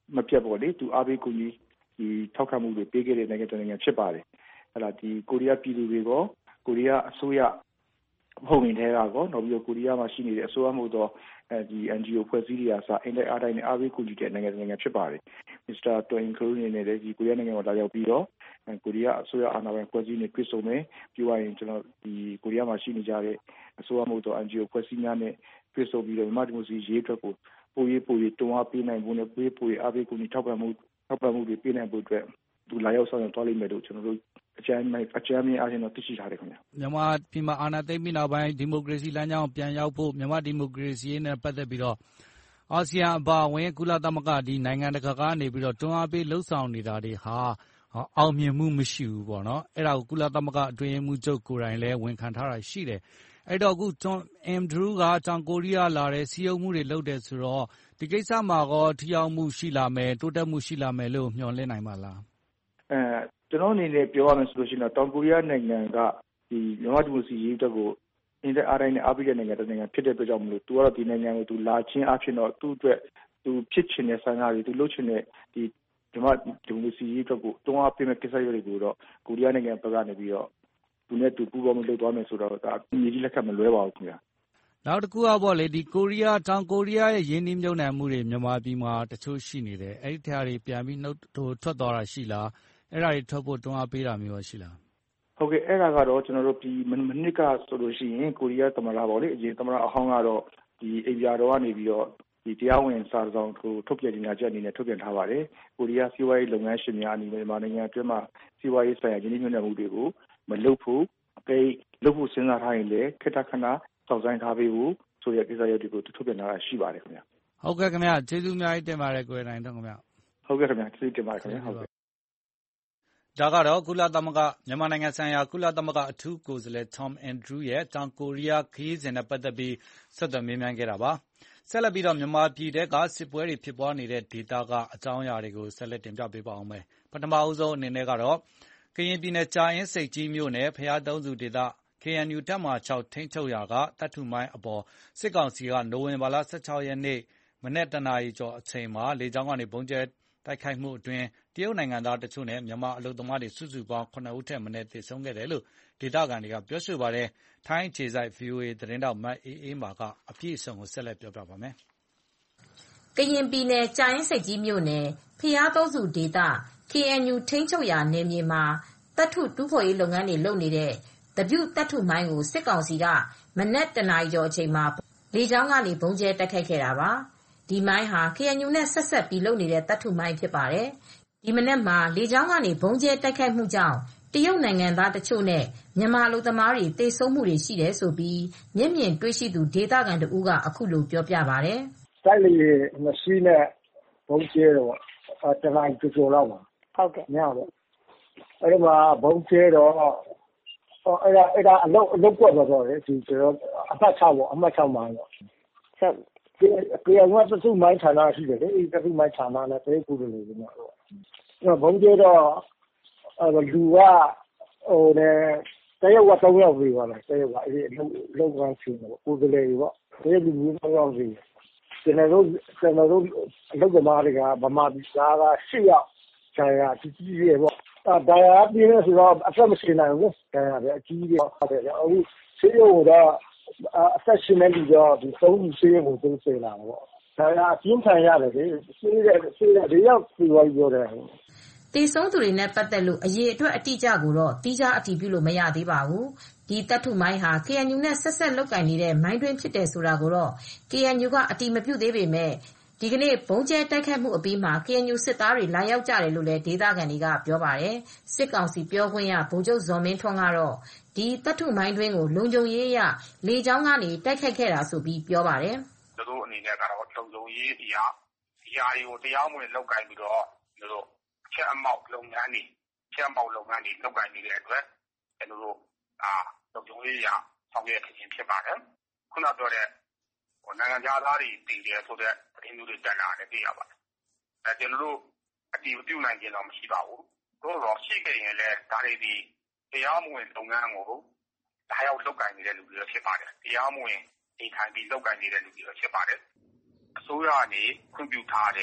မပြတ်ပေါ့လေသူအားပေးကူညီဒီထောက်ခံမှုတွေပေးခဲ့တဲ့နိုင်ငံတစ်နိုင်ငံဖြစ်ပါတယ်အဲ့ဒါဒီကိုရီးယားပြည်သူတွေကောကိုရီးယားအစိုးရပုံဝင်ထဲကကောနောက်ပြီးတော့ကိုရီးယားမှာရှိနေတဲ့အစိုးရမှုတော့အဲဒီ N G O ဖွဲ့စည်းတွေအစားအင်တာအားတိုင်းနဲ့အားပေးကူညီတဲ့နိုင်ငံတစ်နိုင်ငံဖြစ်ပါတယ်မစ္စတာတွင်ကရူနေနဲ့ဒီကိုရီးယားနိုင်ငံကိုလာရောက်ပြီးတော့ကိုရီးယားအစိုးရအာဏာပိုင်ဖွဲ့စည်းနေပြည်စုံမယ်ပြောရရင်ကျွန်တော်ဒီကိုရီးယားမှာရှိနေကြတဲ့အစိုးရမှုတော့ N G O ဖွဲ့စည်းများနဲ့ပြည်စုံပြီးတော့မြန်မာဒီမိုကရေစီရေးအတွက်ကိုပိုရေးပိုရေးတွန်းအားပေးနိုင်ဖို့နဲ့ပိုရေးပိုရေးအားပေးကူညီထောက်ပံ့မှုထောက်ပံ့မှုတွေပေးနိုင်ဖို့အတွက်သူလာရောက်ဆောင်ရွက်သွားလိမ့်မယ်လို့ကျွန်တော်တို့အကြမ်းအကြမ်းမြင်အားဖြင့်တော့သိရှိထားတယ်ခင်ဗျာမြန်မာပြည်မှာအာဏာသိမ်းပြီးနောက်ပိုင်းဒီမိုကရေစီလမ်းကြောင်းပြန်ရောက်ဖို့မြန်မာဒီမိုကရေစီရေးနဲ့ပတ်သက်ပြီးတော့အာဆီယံအပါအဝင်ကုလသမဂ္ဂဒီနိုင်ငံတကာကနေပြီးတော့တွန်းအားပေးလှုပ်ဆောင်နေတာတွေဟာအောင်မြင်မှုမရှိဘူးပေါ့နော်အဲ့ဒါကိုကုလသမဂ္ဂအတွင်းရေးမှူးချုပ်ကိုယ်တိုင်လည်းဝန်ခံထားတာရှိတယ်အဲ့တော့အခုဂျွန်အန်ဒရူးကတောင်ကိုရီးယားလာတဲ့စီးရုံးမှုတွေလုပ်တယ်ဆိုတော့ဒီကိစ္စမှာကောထိရောက်မှုရှိလာမယ်တိုးတက်မှုရှိလာမယ်လို့မျှော်လင့်နိုင်ပါလားအဲကျွန်တော်အနေနဲ့ပြောရမယ်ဆိုလို့ရှိရင်တော့တောင်ကိုရီးယားနိုင်ငံကဒီမြန်မာဒီမိုကရေစီရေးအတွက်ကိုအင်တာအားတိုင်းနဲ့အားပေးတဲ့နိုင်ငံတစ်နိုင်ငံဖြစ်တဲ့အတွက်ကြောင့်မလို့သူကတော့ဒီနိုင်ငံကိုသူလာချင်းအဖြစ်တော့သူ့အတွက်သူဖြစ်ချင်တဲ့ဆန္ဒတွေသူလုပ်ချင်တဲ့ဒီမြန်မာဒီမိုကရေစီရေးအတွက်ကိုတွန်းအားပေးမဲ့ကိစ္စတွေကိုတော့ကိုရီးယားနိုင်ငံဘက်ကနေပြီးတော့သူနဲ့သူပူးပေါင်းလုပ်သွားမယ်ဆိုတော့ဒါအမြင့်ကြီးလက်ခံမလွဲပါဘူးခင်ဗျာနောက်တစ်ခုကပေါ့လေဒီကိုရီးယားတောင်ကိုရီးယားရဲ့ရင်းနှီးမြှုပ်နှံမှုတွေမြန်မာပြည်မှာတချို့ရှိနေတယ်အဲ့ဒီထက်တွေပြန်ပြီးနှုတ်ထွက်သွားတာရှိလားအဲ့ဒါတွေထွက်ဖို့တွန်းအားပေးတာမျိုးရှိလားဟုတ်ကဲ့အဲ့ဒါကတော့ကျွန်တော်တို့ဒီမနစ်ကဆိုလို့ရှိရင်ကိုရီးယားသမ္မတပေါ့လေအရင်သမ္မတအဟောင်းကတော့ဒီအိမ်ပြာတော်ကနေပြီးတော့ဒီတရားဝင်စာဆောင်ကိုထုတ်ပြန်ကြေညာချက်အနေနဲ့ထုတ်ပြန်ထားပါတယ်ကိုရီးယားစီးပွားရေးလုပ်ငန်းရှင်များအနေနဲ့မြန်မာနိုင်ငံအတွင်းမှာစီးပွားရေးဆိုင်ရာရင်းနှီးမြှုပ်နှံမှုတွေကိုမလုပ်ဖို့အပိတ်လုပ်ဖို့စဉ်းစားထားရင်လည်းခက်တာခဏစောင့်ဆိုင်ထားပေးဖို့ဆိုတဲ့ကိစ္စရပ်တွေကိုထုတ်ပြန်ထားတာရှိပါတယ်ခင်ဗျဟုတ်ကဲ့ခင်ဗျကျေးဇူးအများကြီးတင်ပါတယ်ကိုယ်တိုင်တော့ခင်ဗျဟုတ်ကဲ့ခင်ဗျကျေးဇူးတင်ပါတယ်ခင်ဗျဟုတ်ကဲ့ဒါကတော့ကုလသမဂ္ဂမြန်မာနိုင်ငံဆိုင်ရာကုလသမဂ္ဂအထူးကိုယ်စားလှယ် Tom Andrew ရဲ့တောင်ကိုရီးယားခရီးစဉ်နဲ့ပတ်သက်ပြီးဆက်သွယ်မေးမြန်းခဲ့တာပါဆက်လက်ပြီးတော့မြန်မာပြည်ထဲကစစ်ပွဲတွေဖြစ်ပွားနေတဲ့ဒေသကအကြောင်းအရာတွေကိုဆက်လက်တင်ပြပေးပါအောင်မယ်ပထမအဦးဆုံးအနေနဲ့ကတော့ကရင်ပြည်နယ်ကြာအင်းဆိပ်ကြီးမြို့နယ်ဖျားသုံးစုဒေသ K N U တပ်မဟာ၆ထိန်းချုပ်ရာကတပ်ထုမိုင်းအပေါ်စစ်ကောင်စီကနိုဝင်ဘာလ၁၆ရက်နေ့မနေ့တနာရီကျော်အချိန်မှာလေကြောင်းကနေပုံကျဲတိုက်ခိုက်မှုအတွင်းတရုတ်နိုင်ငံသားတချို့နဲ့မြန်မာအလုပ်သမားတွေစုစုပေါင်းခုနစ်ဦးထက်မနည်းသေဆုံးခဲ့တယ်လို့ဒေသခံတွေကပြောဆိုပါတယ်။ထိုင်းအခြေစိုက် V O A သတင်းတောက်မအေးအေးမာကအပြည့်အစုံကိုဆက်လက်ပြောပြပါမယ်။ကရင်ပြည်နယ်ကြာအင်းဆိပ်ကြီးမြို့နယ်ဖျားသုံးစုဒေသ K N U ထိန်းချုပ်ရာနယ်မြေမှာတပ်ထုတူးဖော်ရေးလုပ်ငန်းတွေလုပ်နေတဲ့တပြုတ်တပ်ထုမိုင်းကိုစစ်ကောင်စီကမနက်တနာရီကျော်အချိန်မှာလေကြောင်းကနေပုံကျဲတိုက်ခိုက်ခဲ့တာပါ။ဒီမိုင်းဟာ K N U နဲ့ဆက်ဆက်ပြီးလုပ်နေတဲ့တပ်ထုမိုင်းဖြစ်ပါတယ်။ဒီမနက်မှာလေကြောင်းကနေပုံကျဲတိုက်ခိုက်မှုကြောင့်တရုတ်နိုင်ငံသားတချို့နဲ့မြန်မာအလုပ်သမားတွေသေဆုံးမှုတွေရှိတယ်ဆိုပြီးမျက်မြင်တွေ့ရှိသူဒေသခံတဦးကအခုလိုပြောပြပါတယ်။တိုက်လေမရှိနဲ့ပုံကျဲတော့တနာရီကျော်ကျော်လောက်ပါဟုတ်ကဲ့ညတော့အဲ့ဒီမှာဘုံကျဲတော့အဲ့ဒါအဲ့ဒါအလုပ်အလုပ်ကွက်တော့တော့လေဒီကျွန်တော်အမှတ်၆ပေါ့အမှတ်၆မှာတော့ဆက်ပြေအောင်ကသူ့မိုင်းဌာနရှိတယ်လေအဲ့ဒီမိုင်းဌာနနဲ့ပြေကူတယ်လို့ပြောတော့ဘုံကျဲတော့အဲ့လူကဟိုနဲ့တရုတ်က၃ယောက်ပြီးသွားတယ်တရုတ်ကအဲ့ဒီအလုပ်လုပ်ကန်းချင်းပေါ့ကိုယ်ကလေးပေါ့တရုတ်လူမျိုး၃ယောက်ပြီးကျွန်တော်တို့ကျွန်တော်တို့အလုပ်သမားတွေကဗမာပြည်သားက၈ယောက်ဆရာကြီးကြီးရေပေါ့ဒါရပြင်းဆိုတော့အသက်မရှိနိုင်ဘူးဒါရပဲအကြီးကြီးဟုတ်တယ်အခုဆေးရုံတော့အသက်ရှင်နေပြီးတော့ဒီသုံးခုဆေးရုံကိုသုံးဆယ်လာတော့ဒါရအပြင်းထန်ရတယ်လေဆေးတဲ့ဆေးတဲ့ဒီရောက်ပြီးသွားပြောတယ်တေဆုံးသူတွေနဲ့ပတ်သက်လို့အရေးအတွက်အတိအကျကိုတော့တီးခြားအတည်ပြုလို့မရသေးပါဘူး။ဒီတပ်ထုမိုင်းဟာ K N U နဲ့ဆက်ဆက်လုပ်ကင်နေတဲ့မိုင်းတွင်းဖြစ်တယ်ဆိုတာကိုတော့ K N U ကအတည်မပြုသေးပေမဲ့ဒီကနေ့ဘုံကျဲတိုက်ခိုက်မှုအပြီးမှာ K N U စစ်သားတွေလာရောက်ကြတယ်လို့လည်းဒေသခံတွေကပြောပါတယ်။စစ်ကောင်စီပြောခွင့်ရဗိုလ်ချုပ်ဇော်မင်းထွန်းကတော့ဒီတပ်ထုမိုင်းတွင်းကိုလုံခြုံရေးအရလေကြောင်းကနေတိုက်ခိုက်ခဲ့တာဆိုပြီးပြောပါတယ်။သူတို့အနေနဲ့ကတော့လုံခြုံရေးအရာဒီဟာတွေကိုတရားဝင်လုပ်ကင်ပြီးတော့သူတို့ချက်အမောက်လုပ်ငန်းတွေချက်အမောက်လုပ်ငန်းတွေလုပ်ကိုင်နေတဲ့အတွက်ကျွန်တော်တို့အာလုံခြုံရေးရဆောင်ရွက်ခြင်းဖြစ်ပါတယ်။ခုနပြောတဲ့ဟိုနိုင်ငံခြားသားတွေတည်တယ်ဆိုတဲ့သတင်းမျိုးတွေတက်လာတယ်သိရပါတယ်။အဲကျွန်တော်တို့အတီးပြုနိုင်ခြင်းတော့မရှိပါဘူး။သို့တော့ရှိခဲ့ရင်လည်းဒါတွေဒီတရားမဝင်လုပ်ငန်းကိုဒါရောက်လုပ်ကိုင်နေတဲ့လူတွေဖြစ်ပါတယ်။တရားမဝင်အိမ်ထိုင်ပြီးလုပ်ကိုင်နေတဲ့လူတွေဖြစ်ပါတယ်။အစိုးရကနေခွင့်ပြုထားတဲ့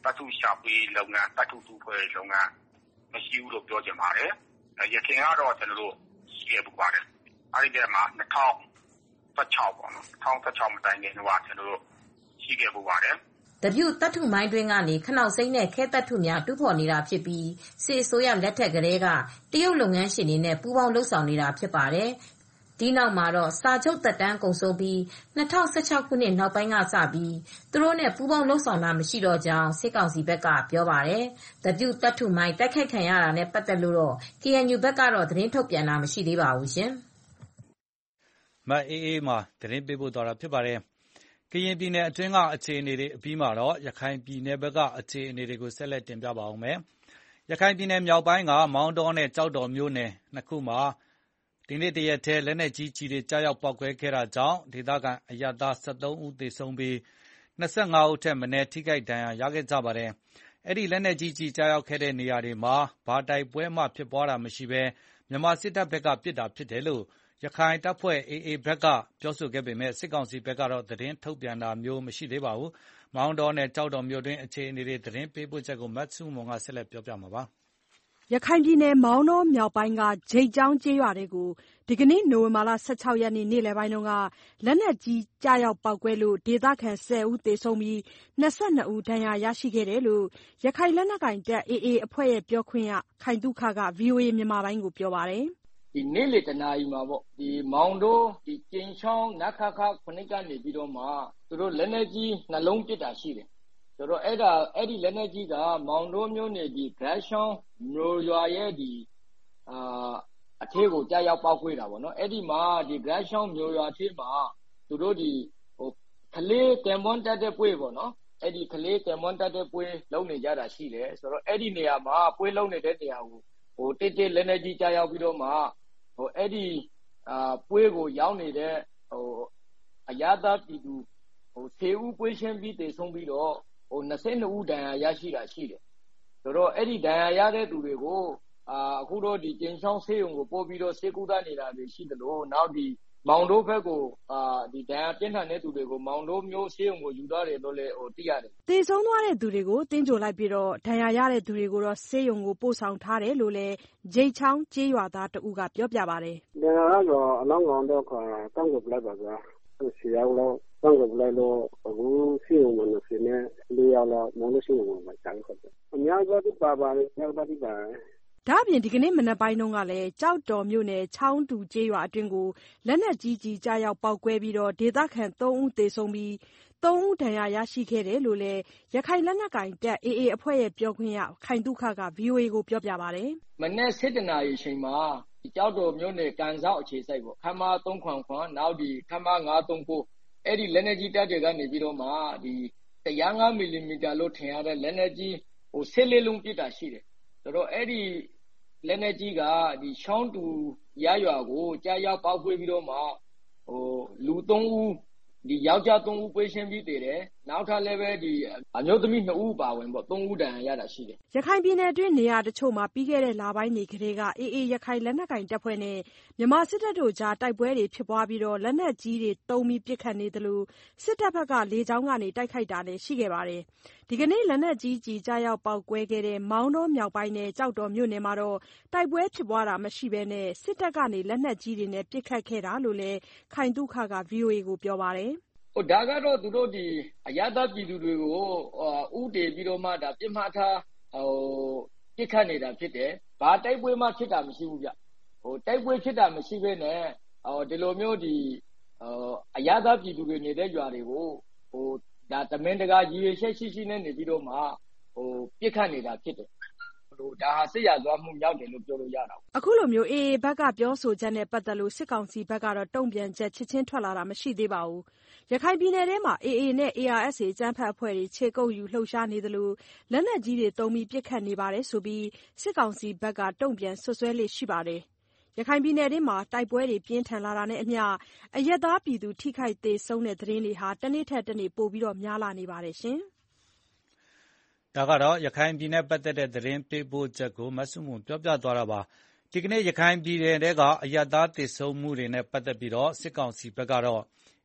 တပ်ထုရှာဖွေလုပ်ငန်းတပ်ထုတူဖွဲ့လုပ်ငန်းမရှိဘူးလို့ပြောချင်ပါတယ်ရခိုင်ကတော့ကျွန်တော်တို့ရှိခဲ့ပူပါတယ်အဲ့ဒီတည်းမှာ၂၀၁၆ပေါ့နော်၂၀၁၆မတိုင်ခင်ကကျွန်တော်တို့ရှိခဲ့ပူပါတယ်တပြုတ်တပ်ထုမိုင်းတွင်းကနေခနောက်စိမ့်နဲ့ခဲတပ်ထုများတူးဖော်နေတာဖြစ်ပြီးစစ်အစိုးရလက်ထက်ကလေးကတရုတ်လုပ်ငန်းရှင်တွေနဲ့ပူးပေါင်းလှုပ်ဆောင်နေတာဖြစ်ပါတယ်ဒီနောက်မှာတော့စာချုပ်သက်တမ်းကုန်ဆုံးပြီး၂၀၁၆ခုနှစ်နောက်ပိုင်းကစပြီးသူတို့နဲ့ပူးပေါင်းလှုပ်ဆောင်တာမရှိတော့ကြောင်းစစ်ကောင်စီဘက်ကပြောပါတယ်တပြုတ်တပ်ထုမိုင်းတိုက်ခိုက်ခံရတာနဲ့ပတ်သက်လို့တော့ ကေအန်ယူ ဘက်ကတော့သတင်းထုတ်ပြန်တာမရှိသေးပါဘူးရှင်မအေးအေးမှာသတင်းပေးပို့သွားတာဖြစ်ပါတယ်ကရင်ပြည်နယ်အတွင်းကအခြေအနေတွေအပြီးမှာတော့ရခိုင်ပြည်နယ်ဘက်ကအခြေအနေတွေကိုဆက်လက်တင်ပြပါဦးမယ်။ရခိုင်ပြည်နယ်မြောက်ပိုင်းကမောင်တောနဲ့ကြောက်တော်မြို့နယ်နှစ်ခုမှာဒီနေ့တရက်တည်းလက်နက်ကြီးကြီးတွေကြားရောက်ပောက်ကွဲခဲ့တာကြောင့်ဒေသခံအရပ်သား၁၃ဦးသေဆုံးပြီး၂၅ဦးထက်မနည်းထိခိုက်ဒဏ်ရာရခဲ့ကြပါတယ်။အဲဒီလက်နက်ကြီးကြီးကြားရောက်ခဲ့တဲ့နေရာတွေမှာဘာတိုက်ပွဲမှဖြစ်ပွားတာမရှိဘဲမြန်မာစစ်တပ်ဘက်ကပစ်တာဖြစ်တယ်လို့ရခိုင်တပ်ဖွဲ့ အေအေ ဘက်ကပြောဆိုခဲ့ပေမဲ့စစ်ကောင်စီဘက်ကတော့သတင်းထုတ်ပြန်တာမျိုးမရှိသေးပါဘူး။မောင်တောနဲ့ကြောက်တော်မြို့တွင်းအခြေအနေတွေသတင်းပေးပို့ချက်ကိုမတ်စုမွန်ကဆက်လက်ပြောပြမှာပါ။ရခိုင်ပြည်နယ်မောင်တောမြောက်ပိုင်းကဂျိတ်ကျောင်းကျေးရွာတွေကိုဒီကနေ့နိုဝင်ဘာလ၁၆ရက်နေ့နေ့လယ်ပိုင်းကလက်နက်ကြီးကြားရောက်ပောက်ကွဲလို့ဒေသခံ၁၀ဦးသေဆုံးပြီး၂၂ဦးဒဏ်ရာရရှိခဲ့တယ်လို့ရခိုင်လက်နက်ကိုင်တပ် အေအေ အဖွဲ့ရဲ့ပြောခွင့်ရခိုင်သုခက ဗွီအိုအေမြန်မာပိုင်းကိုပြောပါတယ်။ဒီနေ့လေတနာရီမှာပေါ့ဒီမောင်တိုးဒီကျင်းချောင်းနခခခုနှစ်ကနေပြီးတော့မှသူတို့လက်နက်ကြီးနှလုံးပစ်တာရှိတယ်ဆိုတော့အဲ့ဒါအဲ့ဒီလက်နက်ကြီးကမောင်တိုးမျိုးနယ်ဒီဂရရှောင်းမျိုးရွာရဲ့ဒီအာအထက်ကိုကြားရောက်ပောက်ခွေးတာပေါ့နော်အဲ့ဒီမှာဒီဂရရှောင်းမျိုးရွာထဲမှာသူတို့ဒီဟိုကလေးတံမွန်တက်တဲ့ပွဲပေါ့နော်အဲ့ဒီကလေးတံမွန်တက်တဲ့ပွဲလုံးနေကြတာရှိတယ်ဆိုတော့အဲ့ဒီနေရာမှာပွဲလုံးနေတဲ့နေရာကိုဟိုတိတ်တိတ်လက်နက်ကြီးကြားရောက်ပြီးတော့မှဟိုအဲ့ဒီအာပွဲကိုရောက်နေတဲ့ဟိုအရသာပြည်သူဟို၁၀ဦးပွဲချင်းပြီးတည်ဆုံးပြီးတော့ဟို၂၂ဦးဒဏ်ရာရရှိတာရှိတယ်ဆိုတော့အဲ့ဒီဒဏ်ရာရတဲ့သူတွေကိုအာအခုတော့ဒီကျင်းချောင်းဆေးရုံကိုပို့ပြီးတော့ဆေးကုသနေတာတွေရှိတယ်လို့နောက်ဒီမောင်တိုးဘက်ကိုအာဒီဒဏ်ရာပြင်းထန်တဲ့သူတွေကိုမောင်တိုးမျိုးဆေးရုံကိုယူသွားတယ်လို့လည်းဟိုသိရတယ်။သေဆုံးသွားတဲ့သူတွေကိုတင်းကြိုလိုက်ပြီးတော့ဒဏ်ရာရတဲ့သူတွေကိုတော့ဆေးရုံကိုပို့ဆောင်ထားတယ်လို့လည်းဂျိတ်ချောင်းကျေးရွာသားတဦးကပြောပြပါတယ်။ဒဏ်ရာကတော့အလောင်းကောင်တော့ကတောင်းကိုလိုက်ပါကွာ။ဆီရောက်တော့တောင်းကိုလိုက်လို့အခုဆေးရုံမှာနေနေလေးရောက်တော့မောင်လို့ဆေးရုံမှာကြာခဲ့တယ်။အများကြီးပါပါတယ်အများကြီးပါတယ်ဒါအပြင်ဒီကနေ့မနက်ပိုင်းတုန်းကလည်းကြောက်တော်မြို့နယ်ချောင်းတူကျေးရွာအတွင်းကိုလက်နက်ကြီးကြီးကြားရောက်ပောက်ကွဲပြီးတော့ဒေသခံ၃ဦးသေဆုံးပြီး၃ဦးဒဏ်ရာရရှိခဲ့တယ်လို့လည်းရခိုင်လက်နက်ကိုင်တပ် အေအေ အဖွဲ့ရဲ့ပြောခွင့်ရခိုင်သုခက ဗွီအိုအေကိုပြောပြပါတယ်။မနေ့၁၇နာရီအချိန်မှာကြောက်တော်မြို့နယ်ကန်ဆောက်အခြေစိုက်ပေါ့ခမာ၃ခွန်ခွန်နောက်ဒီခမာ၅၃၉အဲ့ဒီလက်နက်ကြီးတပ်တွေကနေပြီးတော့မှဒီ၁၀၅မီလီမီတာလို့ထင်ရတဲ့လက်နက်ကြီးဟို၁၄လုံးပစ်တာရှိတယ်ဆိုတော့အဲ့ဒီလက်နက်ကြီးကဒီချောင်းတူရရွာကိုကြားရောက်ပောက်ကွဲပြီးတော့မှဟိုလူ၃ဦးဒီယောက်ျား၃ဦးပွဲချင်းပြီးတည်တယ်နောက်ထပ်လည်းပဲဒီအမျိုးသမီး၂ဦးပါဝင်ပေါ့၃ဦးတန်ရတာရှိတယ်ရခိုင်ပြည်နယ်အတွင်းနေရာတချို့မှာပြီးခဲ့တဲ့လပိုင်းတွေကတည်းကအေအေရခိုင်လက်နက်ကိုင်တပ်ဖွဲ့နဲ့မြန်မာစစ်တပ်တို့ကြားတိုက်ပွဲတွေဖြစ်ပွားပြီးတော့လက်နက်ကြီးတွေတုံးပြီးပစ်ခတ်နေတယ်လို့စစ်တပ်ဘက်ကလေကြောင်းကနေတိုက်ခိုက်တာလည်းရှိခဲ့ပါတယ်ဒီကနေ့လက်နက်ကြီးကြီးကြားရောက်ပောက်ကွဲခဲ့တဲ့မောင်းတော်မြောက်ပိုင်းနဲ့ကြောက်တော်မြို့နယ်မှာတော့တိုက်ပွဲဖြစ်ပွားတာမရှိဘဲနဲ့စစ်တပ်ကနေလက်နက်ကြီးတွေနဲ့ပစ်ခတ်ခဲ့တာလို့လည်းခိုင်သုခက ဗွီအိုအေကိုပြောပါတယ်ဟိုဒါကတော့သူတို့ဒီအရသာပြည်သူတွေကိုဥတည်ပြီးတော့မှဒါပြစ်မှတ်ထားဟိုပြစ်ခတ်နေတာဖြစ်တယ်။ဘာတိုက်ပွဲမှဖြစ်တာမရှိဘူးဗျ။ဟိုတိုက်ပွဲဖြစ်တာမရှိဘဲနဲ့ဟိုဒီလိုမျိုးဒီဟိုအရသာပြည်သူတွေနေတဲ့ရွာတွေကိုဟိုဒါတမင်တကာရည်ရွယ်ချက်ရှိရှိနဲ့နေပြီးတော့မှဟိုပြစ်ခတ်နေတာဖြစ်တယ်။ဒါဟာစစ်ရာဇဝမှုမြောက်တယ်လို့ပြောလို့ရတာ။အခုလိုမျိုးအေအေဘက်ကပြောဆိုချက်နဲ့ပတ်သက်လို့စစ်ကောင်စီဘက်ကတော့တုံ့ပြန်ချက်ချက်ချင်းထွက်လာတာမရှိသေးပါဘူး။ရခိုင်ပြည်နယ်ထဲမှာအေအေနဲ့ အေအာအက်စ်အေကျန်းဖတ်အဖွဲ့တွေခြေကုပ်ယူလှုပ်ရှားနေသလိုလက်နက်ကြီးတွေတုံးပြီးပစ်ခတ်နေပါတယ်ဆိုပြီးစစ်ကောင်စီဘက်ကတုံ့ပြန်ဆွဆွဲလေ့ရှိပါတယ်။ရခိုင်ပြည်နယ်ထဲမှာတိုက်ပွဲတွေပြင်းထန်လာတာနဲ့အမျှအရက်သားပြည်သူထိခိုက်သေးဆုံးတဲ့သတင်းတွေဟာတနေ့ထက်တနေ့ပိုပြီးတော့များလာနေပါတယ်ရှင်။ဒါကတော့ရခိုင်ပြည်နယ်ပတ်သက်တဲ့သတင်းပေးပို့ချက်ကိုမဆုမွန်ပြောပြသွားတာပါဒီကနေ့ရခိုင်ပြည်နယ်ထဲကအရက်သားသေဆုံးမှုတွေနဲ့ပတ်သက်ပြီးတော့စစ်ကောင်စီဘက်ကတော့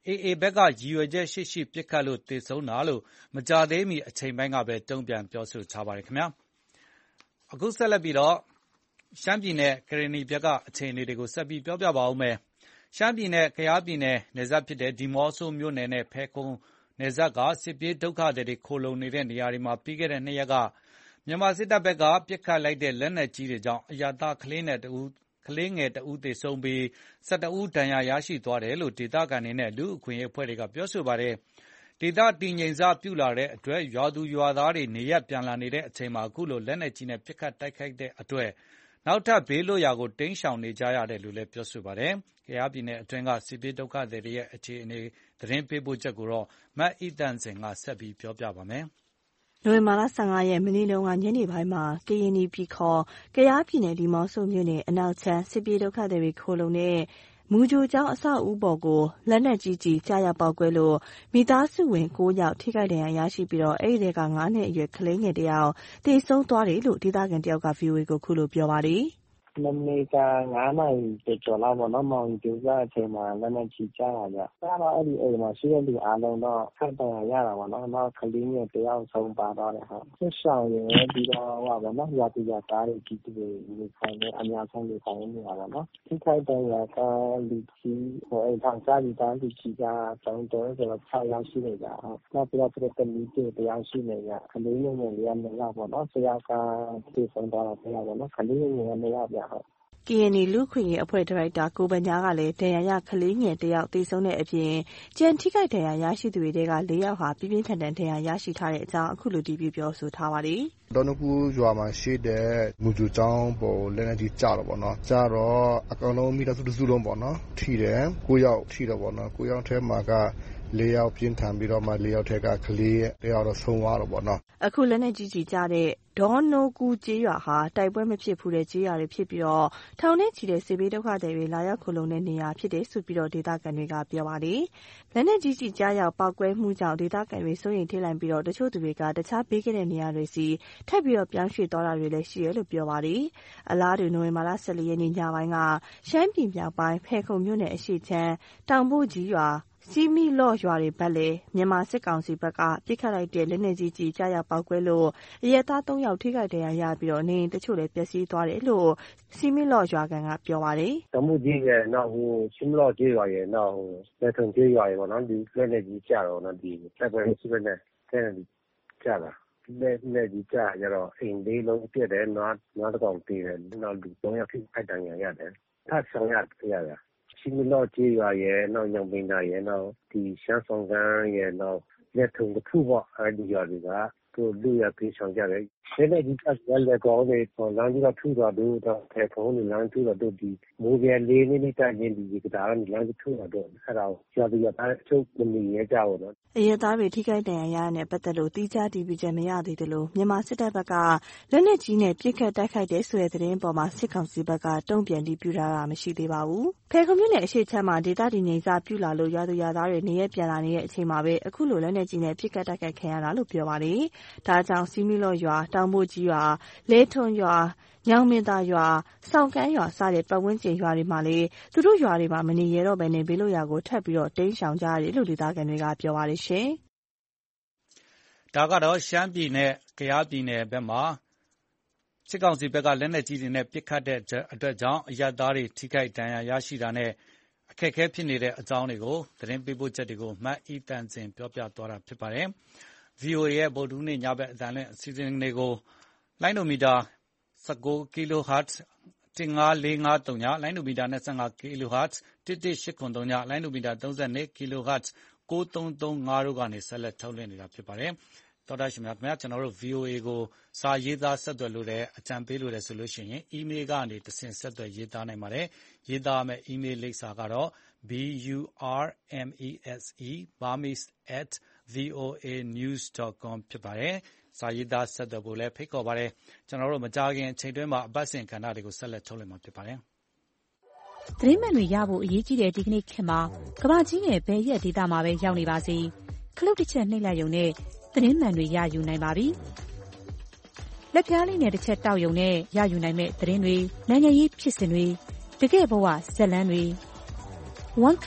အေအေ ဘက်ကရည်ရွယ်ချက်ရှိရှိပစ်ခတ်လို့သေဆုံးတာလို့မကြာသေးမီအချိန်ပိုင်းကပဲတုံ့ပြန်ပြောဆိုထားပါတယ်ခင်ဗျာအခုဆက်လက်ပြီးတော့ရှမ်းပြည်နယ်ကရင်နီဘက်ကအခြေအနေတွေကိုဆက်ပြီးပြောပြပါဦးမယ်ရှမ်းပြည်နယ်ကယားပြည်နယ်နယ်စပ်ဖြစ်တဲ့ဒီမော့ဆိုမြို့နယ်နဲ့ဖဲခုံနယ်စပ်ကစစ်ပြေးဒုက္ခသည်တွေခိုလုံနေတဲ့နေရာတွေမှာပြီးခဲ့တဲ့နှစ်ရက်ကမြန်မာစစ်တပ်ဘက်ကပစ်ခတ်လိုက်တဲ့လက်နက်ကြီးတွေကြောင့်အရသာကလေးနဲ့တူကလေးငယ်တဦးသေဆုံးပြီး၁၁ဦးဒဏ်ရာရရှိသွားတယ်လို့ဒေသခံတွေနဲ့လူ့အခွင့်အရေးအဖွဲ့တွေကပြောဆိုပါတယ်ဒေသတည်ငြိမ်စပြုလာတဲ့အတွက်ရွာသူရွာသားတွေနေရပ်ပြန်လာနေတဲ့အချိန်မှာအခုလိုလက်နက်ကြီးနဲ့ပစ်ခတ်တိုက်ခိုက်တဲ့အတွက်နောက်ထပ်ဘေးလွတ်ရာကိုတိမ်းရှောင်နေကြရတယ်လို့လည်းပြောဆိုပါတယ်။ကယားပြည်နယ်အတွင်းကစစ်ပြေးဒုက္ခသည်တွေရဲ့အခြေအနေသတင်းပေးပို့ချက်ကိုတော့မတ်အီတန်စင်ကဆက်ပြီးပြောပြပါမယ်။နိုဝင်ဘာလ၁၅ရက်မနေ့တုန်းကညနေပိုင်းမှာကရင်နီပြည်ခေါ်ကယားပြည်နယ်ဒီမော့ဆိုမြို့နယ်အနောက်ချမ်းစစ်ပြေးဒုက္ခသည်တွေခိုလုံတဲ့မူဂျိုကျောင်းအဆောက်အဦပေါ်ကိုလက်နက်ကြီးကြီးကြားရောက်ပေါက်ကွဲလို့မိသားစုဝင်၉ယောက်ထိခိုက်ဒဏ်ရာရရှိပြီးတော့အဲ့ဒီက၅နှစ်အရွယ်ကလေးငယ်တယောက်သေဆုံးသွားတယ်လို့ဒေသခံတယောက်က ဗွီအိုအေကိုခုလိုပြောပါတယ်မနေ့ကငါးနာရီကျော်လောက်ပေါ့နော်မောင်ကျူကအချိန်မှာလက်နက်ကြီးကြားလာကြ။ကြားတော့အဲ့ဒီအိမ်မှာရှိတဲ့လူအားလုံးတော့ဖတ်တယ်ရတာပေါ့နော်။နောက်ကလေးငယ်တယောက်ဆုံးပါတော့တယ်ဟုတ်။ဆက်ဆောင်ရပြီးတော့ဟောပေါ့နော်။ရာတူရာသားတွေကြီးတွေနေဆိုင်နေအများဆုံးနေဆိုင်နေရပါတော့။ဒီခိုက်တယ်ရကလူကြီးဟိုအိမ်ထောင်စားပြီးသားလူကြီးကတုံးတုံးဆိုတော့၆ယောက်ရှိနေကြဟုတ်။နောက်ပြီးတော့ပြတမီးတွေတယောက်ရှိနေကြ။ကလေးငယ်ငယ်လေးနှစ်ယောက်ပေါ့နော်။ဆရာကပြေဆုံးသွားတော့တရားပေါ့နော်။ကလေးငယ်ငယ်နှစ်ယောက်ပြဟုတ်ကရင်နီလူ့ခွင့်ရေးအဖွဲ့ဒါရိုက်တာကိုဗညာကလည်းဒဏ်ရာရကလေးငယ်တယောက်သေဆုံးတဲ့အပြင်ကြံထိခိုက်ဒဏ်ရာရရှိသူတွေက၄ယောက်ဟာပြင်းပြင်းထန်ထန်ဒဏ်ရာရရှိထားတဲ့အကြောင်းအခုလိုတည်ပြီးပြောဆိုထားပါတယ်။ဒေါနကူရွာမှာရှိတဲ့မူဂျူကျောင်းပေါ်လက်နက်ကြီးကျတော့ပေါ့နော်။ကျတော့အကောင်လုံးမိသားစုစုလုံးပေါ့နော်။ထိတယ်၉ယောက်ထိတော့ပေါ့နော်။၉ယောက်ထဲမှာကလေးယောက်ပြင်းထန်ပြီးတော့မှလေးယောက်ထက်ကကလေးတယောက်တော့ဆုံးသွားတော့ပေါ့နော်အခုလက်နဲ့ကြီးကြီးကြတဲ့ဒေါ်နိုကူကျေးရွာဟာတိုက်ပွဲမဖြစ်ဘူးတဲ့ကျေးရွာတွေဖြစ်ပြီးတော့ထောင်ထဲချီတဲ့စစ်ဘေးဒုက္ခသည်တွေလာရောက်ခိုလုံတဲ့နေရာဖြစ်တယ်ဆိုပြီးတော့ဒေသခံတွေကပြောပါတယ်လက်နဲ့ကြီးကြီးကြားရောက်ပောက်ကွဲမှုကြောင့်ဒေသခံတွေစိုးရိမ်ထိတ်လန့်ပြီးတော့တချို့သူတွေကတခြားဘေးကတဲ့နေရာတွေစီထပ်ပြီးတော့ပြောင်းရွှေ့သွားတာတွေလည်းရှိရလို့ပြောပါတယ်အလားတူနိုဝင်ဘာလ၁၄ရက်နေ့ညပိုင်းကရှမ်းပြည်မြောက်ပိုင်းဖဲခုံမြို့နယ်အရှိချမ်းတောင်ပို့ကြီးရွာစီမီလော့ရွာတွေဘက်လေမြန်မာစစ်ကောင်စီဘက်ကပြစ်ခတ်လိုက်တဲ့လက်နက်ကြီးကြီးကြားရောက်ပောက်ကွဲလို့အရဲသား၃ယောက်ထိခိုက်ဒဏ်ရာရပြီးတော့နေတချို့လည်းပျက်စီးသွားတယ်လို့စီမီလော့ရွာကန်ကပြောပါတယ်။တမှုကြီးရဲ့နောက်ဟိုစီမီလော့ကြီးရွာရဲ့နောက်ဟိုလက်ထုံကြီးရွာရဲ့ပေါ့နော်ဒီလက်နက်ကြီးကြားတော့နော်ဒီတက်ပွဲရှိတဲ့နဲ့တဲ့ကြားလာလက်လက်ကြီးကြားရတော့အိမ်လေးလုံးပြည့်တယ်နွားနွားတကောင်တည်တယ်နောက်လူ၃ယောက်ထိခိုက်ဒဏ်ရာရတယ်ထပ်ဆောင်ရပြရတယ်စီမီလော့ကြီးရွာရဲ့နောက်ညောင်ပင်သားရဲ့နောက်ဒီရှမ်းဆောင်ကန်းရဲ့နောက်လက်ထုံတစ်ခုပေါ့အဲဒီရွာတွေကသူလူရပြေးဆောင်ကြတယ်။လက်နဲ့ဒီကလည်းကောင်းနေပေါ်လမ်းကြီးကထူသွားတော့ထဲဖုန်းနဲ့လမ်းထူတော့ဒီမိုးပြဲလေးမိနစ်တိုင်ရင်ဒီကဒါကလမ်းထူတော့အဲ့ဒါရွာတွေကအဲ့ချုပ်မနေရကြဘူးနော်။အရသားတွေထိခိုက်ဒဏ်ရာရတဲ့ပတ်သက်လို့တိကျတည်ပြီးချက်မရသေးတယ်လို့မြန်မာစစ်တပ်ဘက်ကလက်နက်ကြီးနဲ့ပြစ်ခတ်တိုက်ခိုက်တဲ့ဆိုတဲ့သတင်းပေါ်မှာစစ်ကောင်စီဘက်ကတုံ့ပြန်ပြီးပြတာမရှိသေးပါဘူး။ဖဲခုံမြို့နယ်အရှိချမ်းမှာဒေသတည်ငြိမ်စာပြုလာလို့ရွာသူရွာသားတွေနေရပြန်လာနေတဲ့အချိန်မှာပဲအခုလိုလက်နက်ကြီးနဲ့ပြစ်ခတ်တိုက်ခိုက်ခံရတာလို့ပြောပါတယ်။ဒါကြောင့်စီမီလော့ရွာတောင်ပို့ကြီးရွာလဲထွန်ရွာညောင်မင်းသားရွာစောင့်ကန်းရွာစတဲ့ပတ်ဝန်းကျင်ရွာတွေမှာလေသူတို့ရွာတွေမှာမနေရတော့ဘဲနဲ့ဘေးလွတ်ရာကိုထပ်ပြီးတော့တိမ်းရှောင်ကြရတယ်လို့ဒေသခံတွေကပြောပါတယ်ရှင်။ဒါကတော့ရှမ်းပြည်နယ်ကယားပြည်နယ်ဘက်မှာစစ်ကောင်စီဘက်ကလက်နက်ကြီးတွေနဲ့ပစ်ခတ်တဲ့အတွက်ကြောင့်အရပ်သားတွေထိခိုက်ဒဏ်ရာရရှိတာနဲ့အခက်အခဲဖြစ်နေတဲ့အကြောင်းတွေကိုသတင်းပေးပို့ချက်တွေကိုမတ်အီတန်စင်ပြောပြသွားတာဖြစ်ပါတယ်။ ဗွီအိုအေ ရဲ့ဗုဒ္ဓဟူးနေ့ညဘက်အသံလွှင့်အစီအစဉ်တွေကိုလိုင်းနိုမီတာ၁၉ kHz ၁၅၄၅၃ညလိုင်းနိုမီတာ၂၅ kHz ၁၁၈၇၃ညလိုင်းနိုမီတာ၃၂ kHz ၉၃၃၅တို့ကနေဆက်လက်ထုတ်လွှင့်နေတာဖြစ်ပါတယ်။တော်တာရှင်များခင်ဗျာကျွန်တော်တို့ ဗွီအိုအေ ကိုစာရေးသားဆက်သွယ်လို့တဲ့အကြံပေးလို့ရဆိုလို့ရှိရင်အီးမေးလ်ကနေတဆင့်ဆက်သွယ်ရေးသားနိုင်ပါတယ်။ရေးသားမယ့်အီးမေးလ်လိပ်စာကတော့ b u r m e s e burmese at v o a news dot com ဖြစ်ပါတယ်။စာရေးသားဆက်သွယ်ဖို့လည်းဖိတ်ခေါ်ပါတယ်။ကျွန်တော်တို့မကြာခင်အချိန်တွင်းမှာအပတ်စဉ်ကဏ္ဍတွေကိုဆက်လက်ထုတ်လွှင့်မှာဖြစ်ပါတယ်။သတင်းမှန်တွေရဖို့အရေးကြီးတဲ့ဒီကနေ့ခေတ်မှာကမ္ဘာကြီးနဲ့ဘယ်ရက်ဒေသမှာပဲရောက်နေပါစေခလုတ်တစ်ချက်နှိပ်လိုက်ရုံနဲ့သတင်းမှန်တွေရယူနိုင်ပါပြီ။လက်ပြားလေးနဲ့တစ်ချက်တောက်ရုံနဲ့ရယူနိုင်မဲ့သတင်းတွေနိုင်ငံရေးဖြစ်စဉ်တွေတကယ့်ဘဝဇာတ်လမ်းတွေ one click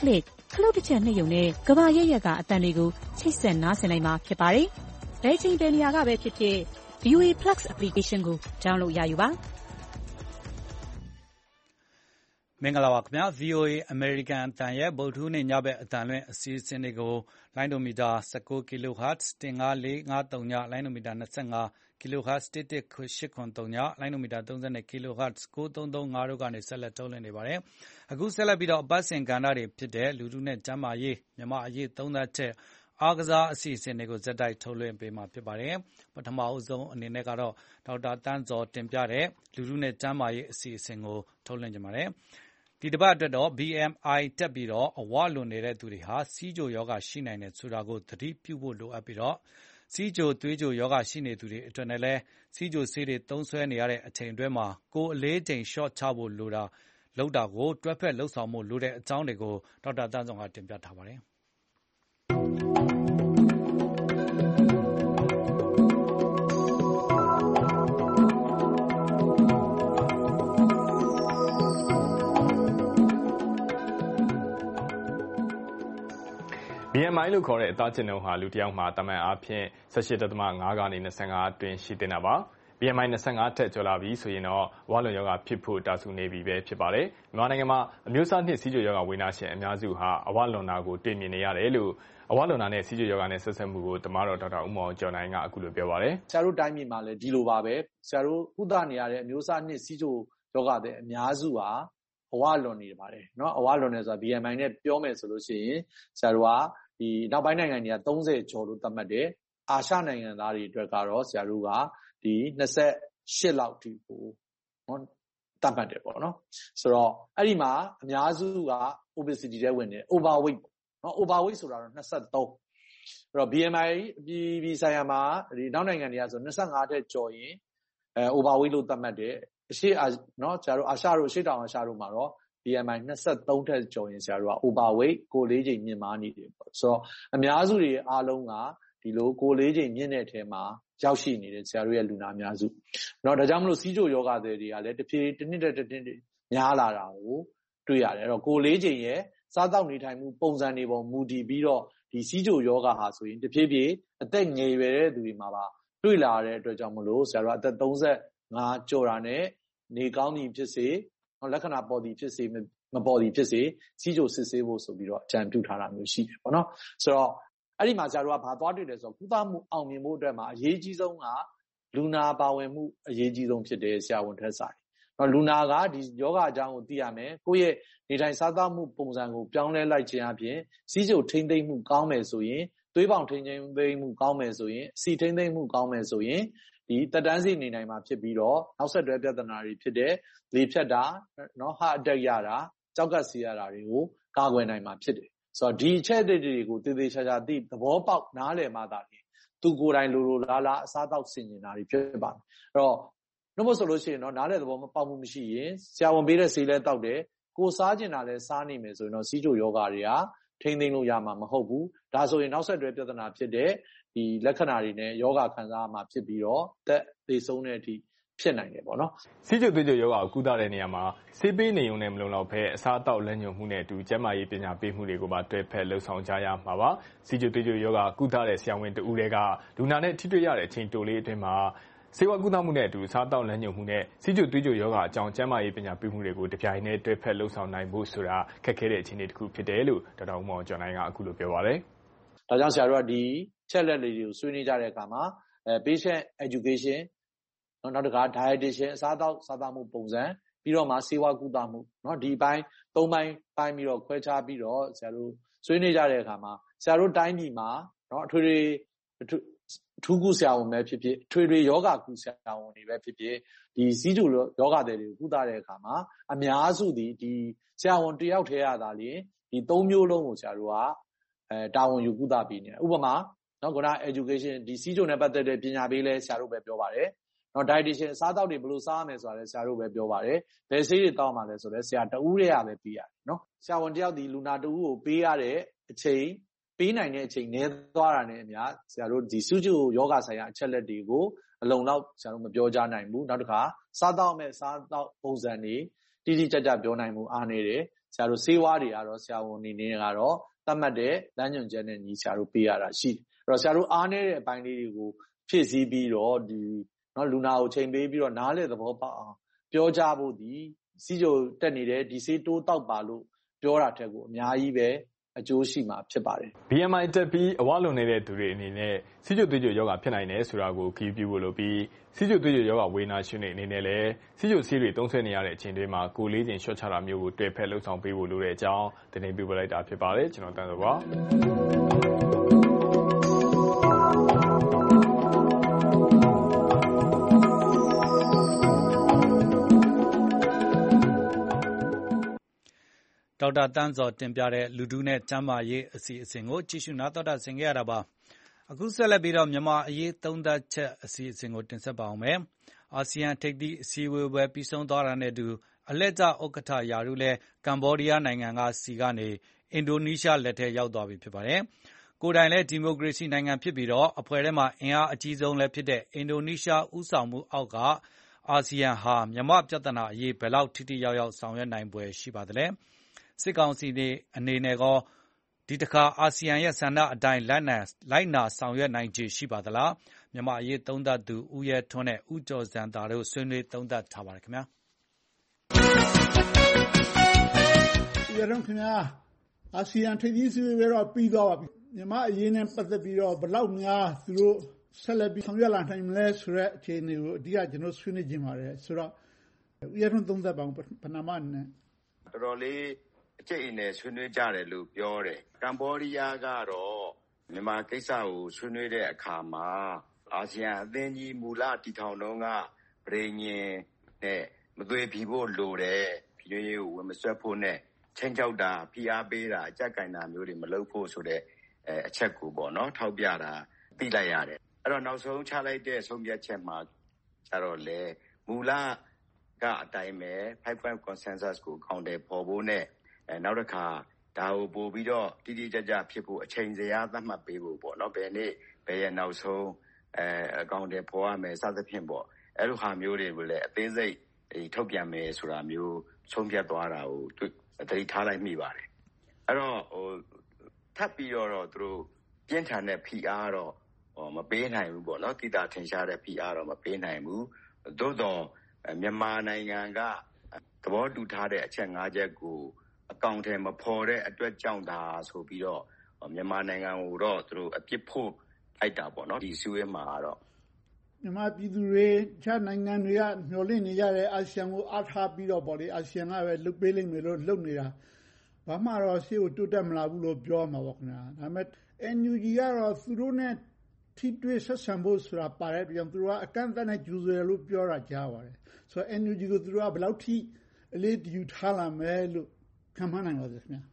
ခလုတ်တစ်ချက်နှိပ်ရုံနဲ့ကမ္ဘာရဲ့ရက်ကအတန်တွေကိုချိတ်ဆက်နားဆင်နိုင်မှာဖြစ်ပါတယ်။ဘယ်ချိန်ဘယ်နေရာကပဲဖြစ်ဖြစ် ဗွီအိုအေ Plus application ကို download ရယူပါမင်္ဂလာပါခင်ဗျာ ဗွီအိုအေ American အသံရဲ့ဗုဒ္ဓဟူးနေ့ညဘက်အသံလွှင့်အစီအစဉ်တွေကိုလိုင်းဒိုမီတာ၁၉ kHz ၁၅၄၅၃ညလိုင်းဒိုမီတာ၂၅ kHz ၁၁၈၇၃ညလိုင်းဒိုမီတာ၃၂ kHz ၉၃၃၅တို့ကနေဆက်လက်ထုတ်လွှင့်နေပါတယ်။အခုဆက်လက်ပြီးတော့အပတ်စဉ်ကဏ္ဍတွေဖြစ်တဲ့လူထုနဲ့ကျန်းမာရေးမြန်မာအရေးသုံးသပ်ချက်အားကစားအစီအစဉ်တွေကိုဇက်တိုက်ထုတ်လွှင့်ပေးမှာဖြစ်ပါတယ်။ပထမအဦးဆုံးအနေနဲ့ကတော့ဒေါက်တာတန်းဇော်တင်ပြတဲ့လူထုနဲ့ကျန်းမာရေးအစီအစဉ်ကိုထုတ်လွှင့်ကြပါမယ်။ဒီတစ်ပတ်အတွက်တော့ ဘီ အမ် အိုင် တက်ပြီးတော့အဝလွန်နေတဲ့သူတွေဟာဆီးချိုရောဂါရှိနိုင်တယ်ဆိုတာကိုသတိပြုဖို့လိုအပ်ပြီးတော့ဆီးချိုသွေးချိုရောဂါရှိနေသူတွေအတွက်လည်းဆီးချိုဆေးတွေသုံးစွဲနေရတဲ့အချိန်အတွင်းမှာကိုယ်အလေးချိန်ရှော့ချဖို့လိုတာလောက်တာကိုတွက်ဖက်လှုပ်ဆောင်ဖို့လိုတဲ့အကြောင်းတွေကိုဒေါက်တာတန်းဆောင်ကတင်ပြထားပါတယ်ဘီ အမ် အိုင် လို့ခေါ်တဲ့အသားကျဉ်နှုန်းဟာလူတစ်ယောက်မှာတမန်အားဖြင့်၁၈ဒသမ ၅ ကနေ၂၅အတွင်းရှိတင်တာပါ။ ဘီ အမ် အိုင် ၂၅ထက်ကျော်လာပြီဆိုရင်တော့ဝါလွန်ရောဂါဖြစ်ဖို့တာဆူနေပြီပဲဖြစ်ပါတယ်။မြန်မာနိုင်ငံမှာအမျိုးအစားနှစ်ဆီးချိုရောဂါဝေဒနာရှင်အများစုဟာအဝလွန်တာကိုတွေ့မြင်နေရတယ်လို့အဝလွန်တာနဲ့ဆီးချိုရောဂါနဲ့ဆက်ဆက်မှုကိုတမတော်ဒေါက်တာဦးမောင်ကျော်နိုင်ကအခုလိုပြောပါတယ်။ဆရာတို့တိုင်းပြည်မှာလည်းဒီလိုပါပဲ။ဆရာတို့ကုသနေရတဲ့အမျိုးအစားနှစ်ဆီးချိုရောဂါတဲ့အများစုဟာအဝလွန်နေပါတယ်။နော်အဝလွန်နေဆိုတာ ဘီ အမ် အိုင် နဲ့ပြောမယ်ဆိုလို့ရှိရင်ဆရာတို့ကဒီနောက်ပိုင်းနိုင်ငံတွေကသုံးဆယ်ကျော်လို့သတ်မှတ်တယ်အာရှနိုင်ငံသားတွေအတွက်ကတော့ဆရာတို့ကဒီ၂၈လောက်ထိကိုနော်သတ်မှတ်တယ်ပေါ့နော်ဆိုတော့အဲ့ဒီမှာအများစုက obesity တွေဝင်တယ် overweight နော် overweight ဆိုတာတော့၂၃အဲ့တော့ ဘီ အမ် အိုင် ပြည်ပြည်ဆိုင်ရာမှာဒီနောက်နိုင်ငံတွေကဆို၂၅ထက်ကျော်ရင်အဲ overweight လို့သတ်မှတ်တယ်အရှေ့အာနော်ဆရာတို့အာရှတို့အရှေ့တောင်အာရှတို့မှာတော့ဘီ အမ် အိုင် ၂၃ထက်ကျော်ရင်ဆရာတို့က overweight ကိုယ်လေးချိန်မြင့်မားနေတယ်ပေါ့ဆိုတော့အများစုတွေအားလုံးကဒီလိုကိုယ်လေးချိန်မြင့်တဲ့အထဲမှာရောက်ရှိနေတယ်ဆရာတို့ရဲ့လူနာအများစုเนาะဒါကြောင့်မလို့ဆီးချိုယောဂတွေတွေကလည်းတစ်ဖြည်းတစ်နှစ်တစ်နှစ်များလာတာကိုတွေ့ရတယ်အဲ့တော့ကိုယ်လေးချိန်ရဲ့စားသောက်နေထိုင်မှုပုံစံတွေပေါ်မူတည်ပြီးတော့ဒီဆီးချိုယောဂဟာဆိုရင်တစ်ဖြည်းဖြည်းအသက်ငယ်ရွယ်တဲ့သူတွေမှာပါတွေ့လာတဲ့အတွက်ကြောင့်မလို့ဆရာတို့အသက်၃၅ကျော်တာနဲ့နေကောင်းသည်ဖြစ်စေလက္ခဏာပေါ်သည်ဖြစ်စေမပေါ်သည်ဖြစ်စေစီးချိုစစ်ဆေးဖို့ဆိုပြီးတော့အကြံပြုထားတာမျိုးရှိတယ်ပေါ့နော်ဆိုတော့အဲ့ဒီမှာဆရာတို့ကဘာသွားတွေ့တယ်ဆိုတော့ကုသမှုအောင်မြင်ဖို့အတွက်မှာအရေးကြီးဆုံးကလူနာပါဝင်မှုအရေးကြီးဆုံးဖြစ်တယ်ဆရာဝန်ထက်စာတယ်နော်လူနာကဒီယောဂအကြောင်းကိုသိရမယ်ကိုယ့်ရဲ့နေထိုင်စားသောက်မှုပုံစံကိုပြောင်းလဲလိုက်ခြင်းအပြင်စီးချိုထိမ့်သိမ့်မှုကောင်းမယ်ဆိုရင်သွေးပေါင်ထိမ့်သိမ့်မှုကောင်းမယ်ဆိုရင်အဆီထိမ့်သိမ့်မှုကောင်းမယ်ဆိုရင်ဒီတက်တန်းစီနေနိုင်မှာဖြစ်ပြီးတော့နောက်ဆက်တွဲပြဿနာတွေဖြစ်တဲ့လေဖြတ်တာနော်ဟာအတက်ရတာကြောက်ကပ်စီရတာတွေကိုကာကွယ်နိုင်မှာဖြစ်တယ်ဆိုတော့ဒီအချက်တွေကိုတည်တည်ချာချာသိသဘောပေါက်နားလည်မှသာလေသူကိုယ်တိုင်လိုလိုလားလားအစားတောက်ဆင်ကျင်တာတွေဖြစ်ပါမယ်အဲ့တော့နှုတ်မဆိုလို့ရှိရင်တော့နားလည်သဘောမပေါက်မှုမရှိရင်ဆရာဝန်ပေးတဲ့ဆေးလဲတောက်တယ်ကိုစားကျင်တာလဲစားနေမယ်ဆိုရင်တော့စီးချိုယောဂတွေကထိမ့်သိမ့်လို့ရမှာမဟုတ်ဘူးဒါဆိုရင်နောက်ဆက်တွဲပြဿနာဖြစ်တဲ့ဒီလက္ခဏာတွေနဲ့ယောဂခံစားမှာဖြစ်ပြီးတော့သက်သေဆုံးတဲ့အထိဖြစ်နိုင်တယ်ပေါ့နော်ဆီးချိုသွေးချိုယောဂကိုကုသတဲ့နေရာမှာဆေးပေးနေုံနဲ့မလုံလောက်ဘဲအစားအသောက်လက်ညှိုးမှုနဲ့အတူကျန်းမာရေးပညာပေးမှုတွေကိုပါတွဲဖက်လှုပ်ဆောင်ကြရမှာပါဆီးချိုသွေးချိုယောဂကုသတဲ့ဆရာဝန်တဦးတွေကလူနာနဲ့ထိတွေ့ရတဲ့အချိန်တိုလေးအတွင်းမှာဆေးဝါးကုသမှုနဲ့အတူအစားအသောက်လက်ညှိုးမှုနဲ့ဆီးချိုသွေးချိုယောဂအကြောင်းကျန်းမာရေးပညာပေးမှုတွေကိုတပြိုင်တည်းတွဲဖက်လှုပ်ဆောင်နိုင်ဖို့ဆိုတာခက်ခဲတဲ့အခြေအနေတစ်ခုဖြစ်တယ်လို့ဒေါက်တာဦးမောင်ကျော်နိုင်ကအခုလိုပြောပါတယ်ဒါကြောင့်ဆရာတို့ကဒီချက်လက်လေးတွေကိုဆွေးနွေးကြတဲ့အခါမှာအဲ patient education နောက်တစ်ခါ dietitian အစားအသောက်စားသောက်မှုပုံစံပြီးတော့မှဆေးဝါးကုသမှုเนาะဒီပိုင်းသုံးပိုင်းပိုင်းပြီးတော့ခွဲခြားပြီးတော့ဆရာတို့ဆွေးနွေးကြတဲ့အခါမှာဆရာတို့တိုင်းပြည်မှာเนาะအထွေထွေထူးကုဆရာဝန်ပဲဖြစ်ဖြစ်အထွေထွေယောဂကုဆရာဝန်တွေပဲဖြစ်ဖြစ်ဒီစီးချိုယောဂတွေကိုကုသတဲ့အခါမှာအများစုဒီဒီဆရာဝန်တယောက်တည်းရတာလေဒီသုံးမျိုးလုံးကိုဆရာတို့ကအဲတာဝန်ယူကုသပေးနေတာဥပမာเนาะခုန education ဒီစီးချိုနဲ့ပတ်သက်တဲ့ပညာပေးလဲဆရာတို့ပဲပြောပါတယ်နော် dietitian အစားအသောက်တွေဘယ်လိုစားရမယ်ဆိုတာလဲဆရာတို့ပဲပြောပါတယ်ဘယ်ဆေးတွေတောင်းမှလဲဆိုတော့ဆရာတဦးတည်းရပဲပေးရတယ်နော်ဆရာဝန်တယောက်ဒီလူနာတဦးကိုပေးရတဲ့အချိန်ပေးနိုင်တဲ့အချိန်နည်းသွားတာနဲ့အများဆရာတို့ဒီစုစုယောဂဆိုင်ရာအချက်လက်တွေကိုအလုံးလောက်ဆရာတို့မပြောကြနိုင်ဘူးနောက်တစ်ခါစားတော့မဲ့စားတော့ပုံစံတွေတိတိကျကျပြောနိုင်မှုအားနေတယ်ဆရာတို့ဆေးဝါးတွေကတော့ဆရာဝန်အနေနဲ့ကတော့သတ်မှတ်တဲ့လမ်းညွှန်ချက်နဲ့ညီဆရာတို့ပေးရတာရှိတယ်အဲ့တော့ဆရာတို့အားနည်းတဲ့အပိုင်းလေးတွေကိုဖြည့်ဆည်းပြီးတော့ဒီနော်လူနာကိုချိန်ပေးပြီးတော့နားလေသဘောပေါက်အောင်ပြောကြဖို့ဒီစီးကြိုတက်နေတယ်ဒီဆေးတိုးတောက်ပါလို့ပြောတာထက်ကိုအများကြီးပဲအကျိုးရှိမှာဖြစ်ပါတယ် B M I တက်ပြီးအဝလွန်နေတဲ့သူတွေအနေနဲ့စီးကျိုသွေးကြိုယောဂဖြစ်နိုင်တယ်ဆိုတာကိုခီးပြဖို့လို့ပြီးစီးကျိုသွေးကြိုယောဂဝေဒနာရှင်တွေအနေနဲ့လည်းစီးကျိုဆေးတွေသုံးဆွဲနေရတဲ့အချိန်တွေမှာကိုလေးချင်းရှော့ချတာမျိုးကိုတွေ့ဖက်လှုပ်ဆောင်ပေးဖို့လိုတဲ့အကြောင်းတင်ပြပေးလိုက်တာဖြစ်ပါတယ်ကျွန်တော်တန်းစောပါဒေါက်တာတန်းစောတင်ပြတဲ့လူဒူးနဲ့ကျမ်းမာရေးအစီအစဉ်ကိုကြည့်ရှုနားတော်တာဆင်ခဲ့ရတာပါအခုဆက်လက်ပြီးတော့မြန်မာအရေးသုံးသပ်ချက်အစီအစဉ်ကိုတင်ဆက်ပါအောင်မယ်အာဆီယံထိပ်သီးအစည်းအဝေးပွဲပြီးဆုံးသွားတာနဲ့အတူအလှည့်ကျဥက္ကဋ္ဌရာထူးလဲကမ္ဘောဒီးယားနိုင်ငံကစီကနေအင်ဒိုနီးရှားလက်ထဲရောက်သွားပြီဖြစ်ပါတယ်ကိုယ်တိုင်လည်းဒီမိုကရေစီနိုင်ငံဖြစ်ပြီးတော့အဖွဲ့ထဲမှာအင်အားအကြီးဆုံးလည်းဖြစ်တဲ့အင်ဒိုနီးရှားဦးဆောင်မှုအောက်ကအာဆီယံဟာမြန်မာပြဿနာအရေးဘယ်လောက်ထိထိရောက်ရောက်ဆောင်ရွက်နိုင်ပွဲရှိပါသလဲစစ်ကောင်စီအနေနဲ့ကောဒီတစ်ခါအာဆီယံရဲ့ဆန္ဒအတိုင်းလိုက်နာလိုက်နာဆောင်ရွက်နိုင်ခြေရှိပါသလားမြန်မာအရေးသုံးသပ်သူဦးရဲထွန်းနဲ့ဦးကျော်စံသာတို့ဆွေးနွေးသုံးသပ်ထားပါတယ်ခင်ဗျာဦးရဲထွန်းခင်ဗျာအာဆီယံထိပ်သီးစည်းဝေးပွဲတော့ပြီးသွားပါပြီမြန်မာအရေးနဲ့ပတ်သက်ပြီးတော့ဘယ်လောက်များသူတို့ဆက်လက်ပြီးဆောင်ရွက်လာနိုင်မလဲဆိုတဲ့အခြေအနေကိုအဓိကကျွန်တော်ဆွေးနွေးခြင်းပါတယ်ဆိုတော့ဦးရဲထွန်းသုံးသပ်ပါဦးပဏာမနဲ့တော်တော်လေးအကျိတ်အနယ်ဆွေးနွေးကြတယ်လို့ပြောတယ်ကမ္ဘောဒီးယားကတော့မြန်မာကိစ္စကိုဆွေးနွေးတဲ့အခါမှာအာဆီယံအသင်းကြီးမူလတည်ထောင်တော့ကပြည်ညင်နဲ့မသွေဖြီဖို့လိုတယ်ပြည်ရေးကိုဝင်မဆွဲဖို့နဲ့ချင်းချောက်တာဖိအားပေးတာအကြက်ကင်တာမျိုးတွေမလုပ်ဖို့ဆိုတဲ့အချက်ကိုပေါ့နော်ထောက်ပြတာသိလိုက်ရတယ်အဲ့တော့နောက်ဆုံးချလိုက်တဲ့ဆုံးဖြတ်ချက်မှာကျတော့လေမူလကအတိုင်းပဲ five point consensus ကိုအကောင့်တွေပေါ်ဖို့နဲ့နောက်တစ်ခါဒါကိုပို့ပြီးတော့တိတိကျကျဖြစ်ဖို့အချိန်စရာသတ်မှတ်ပေးဖို့ပေါ့နော်ဘယ်နေ့ဘယ်ရက်နောက်ဆုံးအဲအကောင့်တွေပေါ်ရမယ်စသဖြင့်ပေါ့အဲ့လိုဟာမျိုးတွေကိုလည်းအသေးစိတ်ထုတ်ပြန်မယ်ဆိုတာမျိုးဆုံးဖြတ်သွားတာကိုသတိထားလိုက်မိပါတယ်အဲ့တော့ဟိုထပ်ပြီးတော့သူတို့ပြင်းထန်တဲ့ဖိအားတော့ဟောမပေးနိုင်ဘူးပေါ့နော်တိတာထင်ရှားတဲ့ဖိအားတော့မပေးနိုင်ဘူးသို့တော့မြန်မာနိုင်ငံကသဘောတူထားတဲ့အချက်၅ချက်ကိုအကောင့်ထဲမဖော်တဲ့အတွက်ကြောင့်ဒါဆိုပြီးတော့မြန်မာနိုင်ငံကိုတော့သူတို့အပြစ်ဖို့လိုက်တာပေါ့နော်ဒီစည်းဝေးမှာတော့မြန်မာပြည်သူတွေခြားနိုင်ငံတွေကမျှော်လင့်နေကြတဲ့အာဆီယံကိုအားထားပြီးတော့ပေါ့လေအာဆီယံကပဲလုတ်ပေးလိမ့်မယ်လို့လုပ်နေတာဘာမှတော့ရှေ့ကိုတိုးတက်မလာဘူးလို့ပြောမှာပေါ့ခင်ဗျာဒါပေမဲ့ N U G ကတော့သူတို့နဲ့ထိတွေ့ဆက်ဆံဖို့ဆိုတာပါတဲ့ပြောင်းသူတို့ကအကန့်အသတ်နဲ့ကျူးစွဲလို့ပြောတာကြားပါတယ်ဆိုတော့ N U G ကိုသူတို့ကဘယ်လောက်ထိအလေးယူထားလာမယ်လို့ခံမှန်းနိုင်ပါသလဲခင်ဗျာ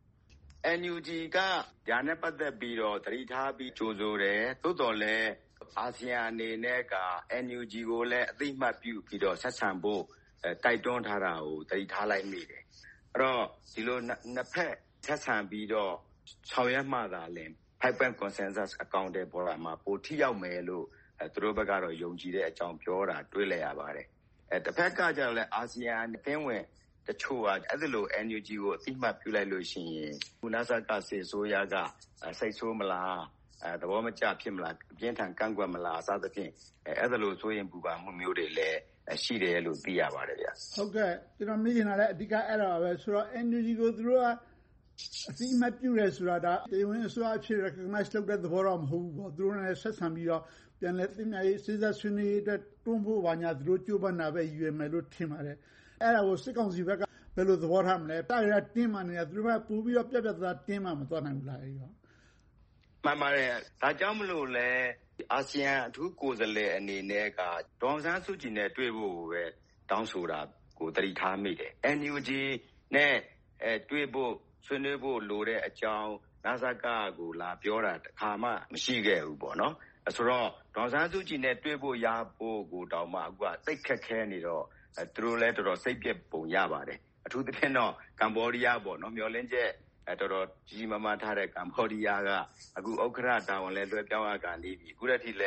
N U G ကညာနဲ့ပတ်သက်ပြီးတော့သတိထားပြီးကြိုးစိုးတယ်သို့တော်လည်းအာဆီယံအနေနဲ့က N U G ကိုလည်းအသိမှတ်ပြုပြီးတော့ဆက်ဆံဖို့တိုက်တွန်းထားတာကိုသတိထားလိုက်မိတယ်အဲ့တော့ဒီလိုနှစ်ဖက်ဆက်ဆံပြီးတော့ဆောင်ရွက်မှသာလင် five point consensus အကောင့်တွေပေါ်လာမှာပိုထိရောက်မယ်လို့သူတို့ဘက်ကတော့ယုံကြည်တဲ့အကြောင်းပြောတာတွေ့လဲရပါတယ်အဲတစ်ဖက်ကကျတော့လည်းအာဆီယံအသင်းဝင်တချို့ကအဲ့ဒါလို N U G ကိုအသိမှတ်ပြုလိုက်လို့ရှိရင်ကုနာဆာကစေဆိုးရကစိတ်ဆိုးမလားအဲသဘောမကျဖြစ်မလားအပြင်းထန်ကန့်ကွက်မလားအစသဖြင့်အဲအဲ့ဒါလိုဆိုရင်ပူပါမှုမျိုးတွေလည်းရှိတယ်လို့သိရပါတယ်ဗျဟုတ်ကဲ့ကျွန်တော်မြင်နေတာလည်းအဓိကအဲ့ဒါပါပဲဆိုတော့ N U G ကိုသူတို့ကအသိမှတ်ပြုရဲဆိုတာဒါတေဝင်အစိုးရအဖြစ် recognize လုပ်တဲ့သဘောတော့မဟုတ်ဘူးပေါ့သူတို့နဲ့ဆက်ဆံပြီးတော့ပြန်လဲသိမြရေးစဉ်းစားဆွေးနွေးတဲ့တွန်းဖို့ပါညာသူတို့ကြိုးပမ်းတာပဲရွေမယ်လို့ထင်ပါတယ်အဲ့ဒါကိုစစ်ကောင်စီဘက်ကဘယ်လိုသဘောထားမလဲတာရတင်းမှနေတာသူတို့ကပို့ပြီးတော့ပြက်ပြက်သားတင်းမှမသွားနိုင်ဘူးလားအဲ့တော့မှန်ပါတယ်ဒါကြောင့်မလို့လဲအာဆီယံအထူးကိုယ်စားလှယ်အနေနဲ့ကဒေါ်ဆန်းစုကြည်နဲ့တွေ့ဖို့ပဲတောင်းဆိုတာကိုသတိထားမိတယ် N U G နဲ့အဲတွေ့ဖို့ဆွေးနွေးဖို့လိုတဲ့အကြောင်းနာဆာကကိုလာပြောတာတစ်ခါမှမရှိခဲ့ဘူးပေါ့နော်ဆိုတော့ဒေါ်ဆန်းစုကြည်နဲ့တွေ့ဖို့ရဖို့ကိုတောင်းမှအခုကစိတ်ခက်ခဲနေတော့သူတို့လည်းတော်တော်စိတ်ပြက်ပုံရပါတယ်အထူးသဖြင့်တော့ကမ္ဘောဒီးယားပေါ့နော်မျောလင်းချက်တော်တော်ကြီးမားမားထားတဲ့ကမ္ဘောဒီးယားကအခုဥက္ကဋ္ဌတာဝန်လဲလွှဲပြောင်းရကနေပြီအခုတည်းထိလဲ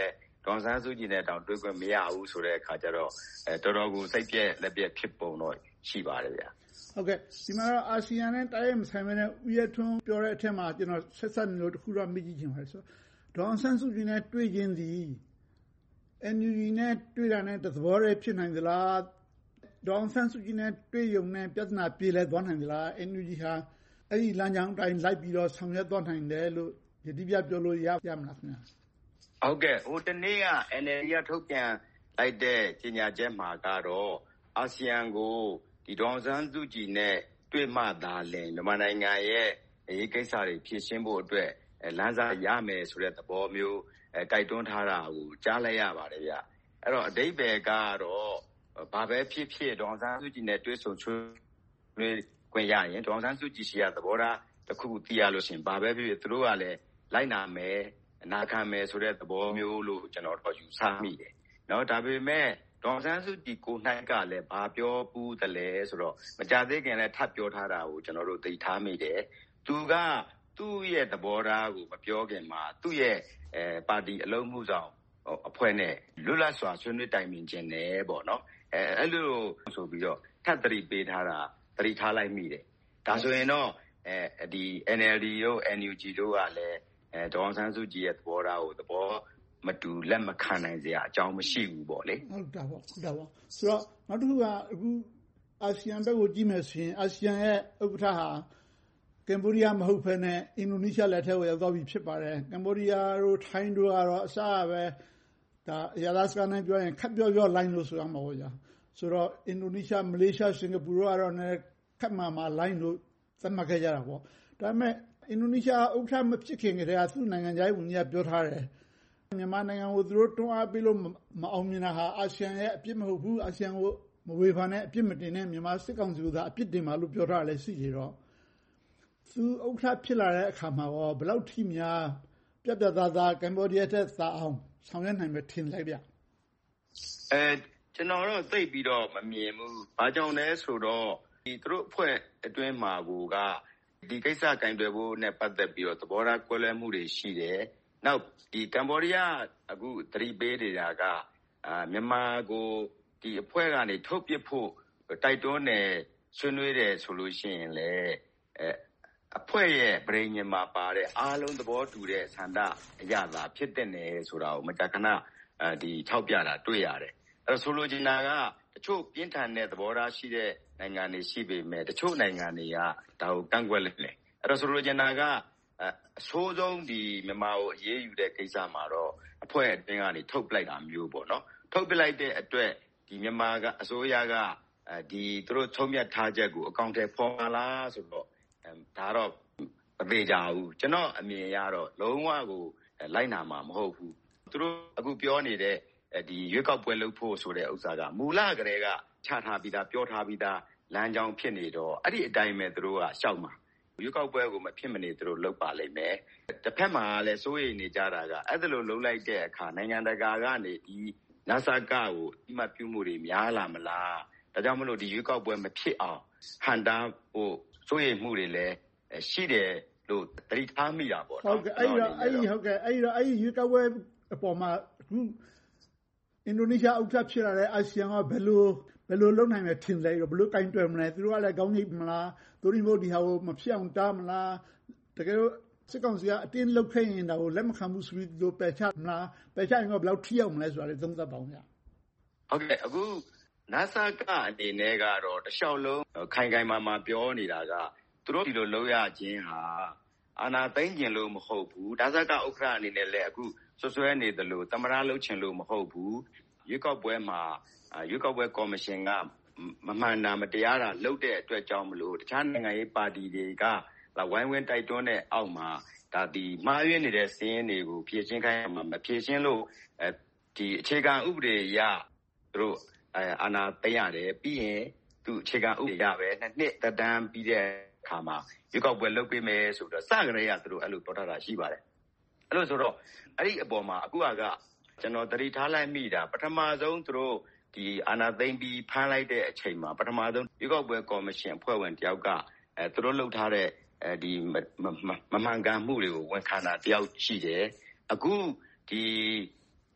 ဒေါ်အောင်ဆန်းစုကြည်နဲ့တောင်တွေ့ခွင့်မရဘူးဆိုတဲ့အခါကျတော့တော်တော်ကိုစိတ်ပြက်လက်ပြက်ဖြစ်ပုံတော့ရှိပါတယ်ဗျာဟုတ်ကဲ့ဒီမှာတော့အာဆီယံနဲ့တိုက်ရိုက်မဆိုင်ဘဲနဲ့ဦးရဲထွန်းပြောတဲ့အထက်မှာကျွန်တော်ဆက်ဆက်နေလို့တခုတော့မေးကြည့်ချင်ပါတယ်ဆိုတော့ဒေါ်အောင်ဆန်းစုကြည်နဲ့တွေ့ချင်းသည် အန်ယူဂျီ နဲ့တွေ့တာနဲ့သဘောတည်းဖြစ်နိုင်သလားဒေါ်အောင်ဆန်းစုကြည်နဲ့တွေ့ရုံနဲ့ပြဿနာပြေလည်သွားနိုင်သလား အန်ယူဂျီ ဟာအဲ့ဒီလမ်းကြောင်းအတိုင်းလိုက်ပြီးတော့ဆောင်ရွက်သွားနိုင်တယ်လို့ယတိပြပြောလို့ရရမလားခင်ဗျာဟုတ်ကဲ့ဟိုတနေ့က အန်အယ်လ်ဒီ ကထုတ်ပြန်လိုက်တဲ့ကြေညာချက်မှာကတော့အာဆီယံကိုဒီဒေါ်အောင်ဆန်းစုကြည်နဲ့တွေ့မှသာလျှင်မြန်မာနိုင်ငံရဲ့အရေးကိစ္စတွေဖြေရှင်းဖို့အတွက်လမ်းစာရမယ်ဆိုတဲ့သဘောမျိုးတိုက်တွန်းထားတာကိုကြားလိုက်ရပါတယ်ဗျအဲ့တော့အဓိပ္ပာယ်ကတော့ဘာပဲဖြစ်ဖြစ်ဒေါ်အောင်ဆန်းစုကြည်နဲ့တွေ့ဆုံဆွေးနွေးခွင့်ရရင်ဒေါ်အောင်ဆန်းစုကြည်ရှိရသဘောထားတစ်ခုခုသိရလို့ရှိရင်ဘာပဲဖြစ်ဖြစ်သူတို့ကလည်းလိုက်နာမယ်အနာခံမယ်ဆိုတဲ့သဘောမျိုးလို့ကျွန်တော်တို့ယူဆမိတယ်နော်ဒါပေမဲ့ဒေါ်အောင်ဆန်းစုကြည်ကိုနိုင်ကလည်းဘာပြောပူးတယ်လဲဆိုတော့မကြသေးခင်လည်းထပ်ပြောထားတာကိုကျွန်တော်တို့သိထားမိတယ်သူကသူ့ရဲ့သဘောထားကိုမပြောခင်မှာသူ့ရဲ့အဲပါတီအလုံးမှုဆောင်အဖွဲ့နဲ့လွတ်လပ်စွာဆွေးနွေးတိုင်ပင်ခြင်းနဲ့ပေါ့နော်အဲအဲ့လိုဆိုပြီးတော့ထပ်သတိပေးထားတာသတိထားလိုက်မိတယ်ဒါဆိုရင်တော့အဲဒီ အန် အယ်လ် ဒီ တို့ အန် ယူ ဂျီ တို့ကလည်းအဲဒေါ်အောင်ဆန်းစုကြည်ရဲ့သဘောထားကိုသဘောမတူလက်မခံနိုင်စရာအကြောင်းမရှိဘူးပေါ့လေဟုတ်တာပေါ့ဟုတ်တာပေါ့ဆိုတော့နောက်တစ်ခုကအခုအာဆီယံဘက်ကိုကြည့်မယ်ဆိုရင်အာဆီယံရဲ့ဥက္ကဋ္ဌဟာကမ်ဘောဒီးယားမဟုတ်ဘဲနဲ့အင်ဒိုနီးရှားလက်ထက်ကိုရောက်သွားပြီဖြစ်ပါတယ်ကမ်ဘောဒီးယားတို့ထိုင်းတို့ကတော့အစားပဲဒါအရာသားစကားနဲ့ပြောရင်ခက်ပြောပြောလိုင်းလို့ဆိုရမှာပေါ့ကြာဆိုတော့အင်ဒိုနီးရှားမလေးရှားစင်ကာပူတို့ကတော့လည်းခက်မှမှလိုင်းလို့သတ်မှတ်ခဲ့ကြတာပေါ့ဒါပေမဲ့အင်ဒိုနီးရှားဥက္ကဋ္ဌမဖြစ်ခင်ကတည်းကသူ့နိုင်ငံသားဝန်ကြီးကပြောထားတယ်မြန်မာနိုင်ငံကိုသူတို့တွန်းအားပေးလို့မအောင်မြင်တာဟာအာဆီယံရဲ့အပြစ်မဟုတ်ဘူးအာဆီယံကိုမဝေဖန်နဲ့အပြစ်မတင်နဲ့မြန်မာစစ်ကောင်စီကသာအပြစ်တင်ပါလို့ပြောထားတယ်ရှိကြတော့သူဥက္ကဋ္ဌဖြစ်လာတဲ့အခါမှာရောဘယ်လောက်ထိများပြတ်ပြတ်သားသားကမ်ဘောဒီးယားတဲ့သာအောင်ဆောင်ရွက်နိုင်မယ်ထင်လိုက်ဗျအဲကျွန်တော်တော့သိပြီးတော့မမြင်ဘူးဘာကြောင့်လဲဆိုတော့ဒီသူတို့အဖွဲ့အတွင်းမှာကိုကဒီကိစ္စကင်တွယ်ဖို့နဲ့ပတ်သက်ပြီးတော့သဘောထားကွဲလွဲမှုတွေရှိတယ်နောက်ဒီကမ်ဘောဒီးယားအခုသတိပေးနေတာကအာမြန်မာကိုဒီအဖွဲ့ကနေထုတ်ပစ်ဖို့တိုက်တွန်းတယ်ဆွေးနွေးတယ်ဆိုလို့ရှိရင်လေအဲအဖွဲ့ရဲ့ပြည်ညင်မှာပါတဲ့အားလုံးသဘောတူတဲ့ဆန္ဒအရသာဖြစ်တဲ့နယ်ဆိုတာကိုမတခဏအဲဒီထောက်ပြတာတွေ့ရတယ်အဲဆိုလိုချင်တာကတချို့ပြင်းထန်တဲ့သဘောထားရှိတဲ့နိုင်ငံတွေရှိပေမဲ့တချို့နိုင်ငံတွေကဒါကိုကန့်ကွက်လိုက်တယ်အဲဆိုလိုချင်တာကအဆိုးဆုံးဒီမြန်မာကိုအရေးယူတဲ့ကိစ္စမှာတော့အဖွဲ့အတွင်းကနေထုတ်ပလိုက်တာမျိုးပေါ့နော်ထုတ်ပလိုက်တဲ့အတွက်ဒီမြန်မာကအစိုးရကဒီသူတို့ထုံးမြတ်ထားချက်ကိုအကောင့်ထဲပေါ်လာလားဆိုတော့ဒါတော့မပေကြဘူးကျွန်တော်အမြင်ရတော့လုံးဝကိုလိုက်နာမှာမဟုတ်ဘူးသူတို့အခုပြောနေတဲ့ဒီရွေးကောက်ပွဲလုပ်ဖို့ဆိုတဲ့ဥစ္စာကမူလကတည်းကချထားပြီးသားပြောထားပြီးသားလမ်းကြောင်းဖြစ်နေတော့အဲ့ဒီအတိုင်းပဲသူတို့ကရှောက်မှာရွေးကောက်ပွဲကိုမဖြစ်မနေသူတို့လုပ်ပါလိမ့်မယ်တစ်ဖက်မှာလည်းစိုးရိမ်နေကြတာကအဲ့ဒါလိုလုပ်လိုက်တဲ့အခါနိုင်ငံတကာကနေဒီနာဆာကကိုအမှတ်ပြုမှုတွေများလာမလားဒါကြောင့်မလို့ဒီရွေးကောက်ပွဲမဖြစ်အောင်ဟန်တာဖို့စိုးရိမ်မှုတွေလည်းရှိတယ်လို့သတိထားမိတာပေါ့ဟုတ်ကဲ့အဲ့တော့အဲ့ဒီဟုတ်ကဲ့အဲ့တော့အဲ့ဒီရွေးကောက်ပွဲအပေါ်မှာအခုအင်ဒိုနီးရှားဥက္ကဋ္ဌဖြစ်လာတဲ့အာဆီယံကဘယ်လိုဘယ်လိုလုပ်နိုင်မယ်ထင်လဲဘယ်လိုကင်တွယ်မလဲသူတို့ကလည်းကောင်းကြီးမလားသူတို့မျိုးဒီဟာကိုမဖြစ်အောင်တားမလားတကယ်လို့စစ်ကောင်စီကအတင်းလုပ်ခဲ့ရင်ဒါကိုလက်မခံဘူးဆိုပြီးသူတို့ပယ်ချမလားပယ်ချရင်တော့ဘယ်လောက်ထိရောက်မလဲဆိုတာလည်းသုံးသပ်ပါဦးဗျဟုတ်ကဲ့အခုနာဆာကအနေနဲ့ကတော့တလျှောက်လုံးခိုင်ခိုင်မာမာပြောနေတာကသူတို့ဒီလိုလုပ်ရခြင်းဟာအာဏာသိမ်းခြင်းလို့မဟုတ်ဘူးဒါစကဥက္ကဋ္ဌအနေနဲ့လည်းအခုဆွဆွဲနေတယ်လို့သမ္မတလုပ်ခြင်းလို့မဟုတ်ဘူးရွေးကောက်ပွဲမှာရွေးကောက်ပွဲကော်မရှင်ကမမှန်တာမတရားတာလုပ်တဲ့အတွက်ကြောင့်မလို့တခြားနိုင်ငံရေးပါတီတွေကဝိုင်းဝန်းတိုက်တွန်းတဲ့အောက်မှာဒါဒီမှားယွင်းနေတဲ့စည်းရင်းတွေကိုဖြည့်ရှင်းခိုင်းမှာမဖြည့်ရှင်းလို့အဲဒီအခြေခံဥပဒေအရသူတို့အာဏာသိမ်းရတယ်ပြီးရင်သူအခြေခံဥပဒေရပဲနှစ်နှစ်သက်တမ်းပြီးတဲ့အခါမှာရွေးကောက်ပွဲလုပ်ပေးမယ်ဆိုတော့စကြရသူတို့အဲ့လိုပြောထားတာရှိပါတယ်အဲ့လိုဆိုတော့အဲ့ဒီအပေါ်မှာအခုကကျွန်တော်သတိထားလိုက်မိတာပထမဆုံးသူတို့ဒီအာဏာသိမ်းပြီးဖမ်းလိုက်တဲ့အချိန်မှာပထမဆုံးရွေးကောက်ပွဲကော်မရှင်အဖွဲ့ဝင်တယောက်ကအဲသူတို့လုပ်ထားတဲ့အဲဒီမမှန်ကန်မှုတွေကိုဝန်ခံတာတယောက်ရှိတယ်အခုဒီ